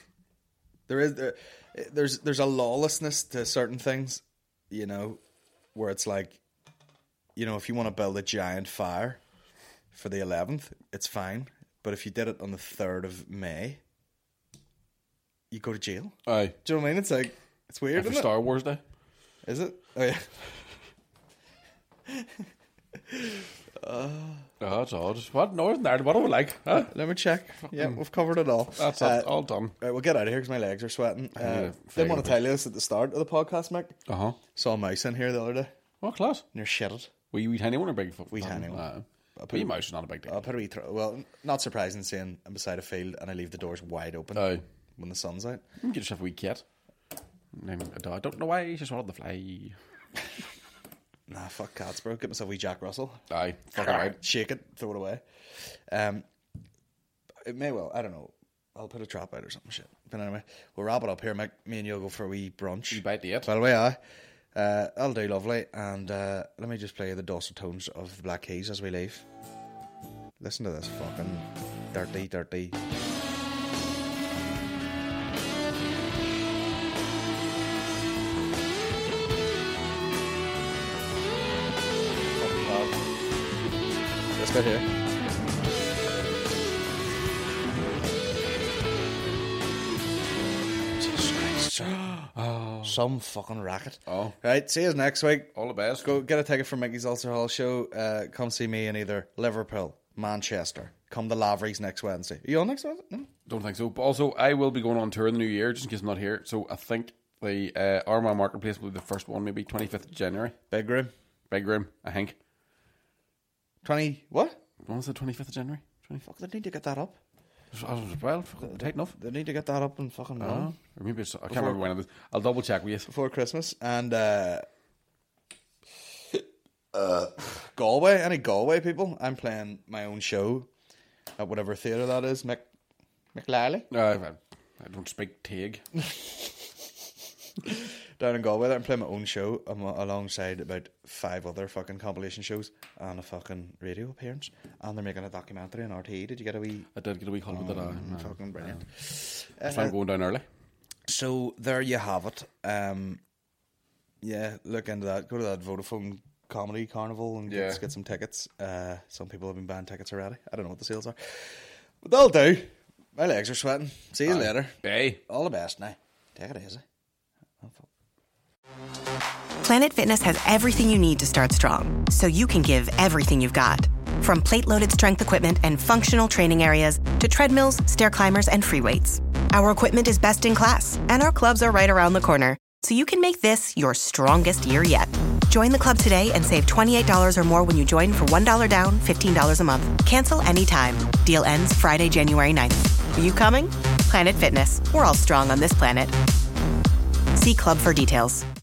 there's a lawlessness to certain things, where it's like, if you want to build a giant fire for the 11th, it's fine. But if you did it on the 3rd of May, you go to jail. Aye. Do you know what I mean? It's like, it's weird, After isn't Star Wars Day. Is it? Oh, yeah. It's odd. What? Northern Ireland, what do we like? Huh? Let me check. Yeah, we've covered it all. That's all done. Right, we'll get out of here because my legs are sweating. Didn't want to tell you this at the start of the podcast, Mick. Uh-huh. Saw a mouse in here the other day. What class? Near shitted. Were you tiny one or big? Wee tiny one. Wee mouse is not a big deal. I'll put a wee well, not surprising seeing I'm beside a field and I leave the doors wide open Aye. when the sun's out. You can get yourself a wee cat. Name a dog. I don't know why he just swallowed the fly. Nah, fuck cats, bro. Get myself a wee Jack Russell. Aye. Fuck it right. Shake it, throw it away. It may well, I don't know. I'll put a trap out or something shit. But anyway, we'll wrap it up here, Mick. Me and you'll go for a wee brunch. You bite the it. By the way, aye. That'll do lovely. And let me just play the dulcet tones of the Black Keys as we leave. Listen to this fucking dirty. This bit here. Jesus Christ. Oh. Some fucking racket. Oh. Right, see you next week. All the best. Go get a ticket for Mickey's Ulster Hall show. Come see me in either Liverpool, Manchester. Come to Lavery's next Wednesday. Are you on next Wednesday? No? Don't think so. But also, I will be going on tour in the new year, just in case I'm not here. So I think the Armagh Marketplace will be the first one, maybe 25th of January. Big room. Big room, I think. 20, what? When was the 25th of January? Fuck, they need to get that up. Well, tight enough. They need to get that up and fucking run. Or maybe it's, I can't remember when it is. I'll double check with you. Before Christmas. And Galway, any Galway people? I'm playing my own show at whatever theatre that is. McLally? I don't speak Tague. Down in Galway there, I'm playing my own show alongside about 5 other fucking compilation shows and a fucking radio appearance. And they're making a documentary on RTE. Did you get a wee... I did get a wee call with that. Fucking brilliant. I'm going down early. So there you have it. Yeah, look into that. Go to that Vodafone Comedy Carnival and get some tickets. Some people have been buying tickets already. I don't know what the sales are. But they'll do. My legs are sweating. See you later. Bye. All the best now. Take it easy. Planet Fitness has everything you need to start strong, so you can give everything you've got. From plate-loaded strength equipment and functional training areas to treadmills, stair climbers, and free weights. Our equipment is best in class, and our clubs are right around the corner, so you can make this your strongest year yet. Join the club today and save $28 or more when you join for $1 down, $15 a month. Cancel anytime. Deal ends Friday, January 9th. Are you coming? Planet Fitness. We're all strong on this planet. See club for details.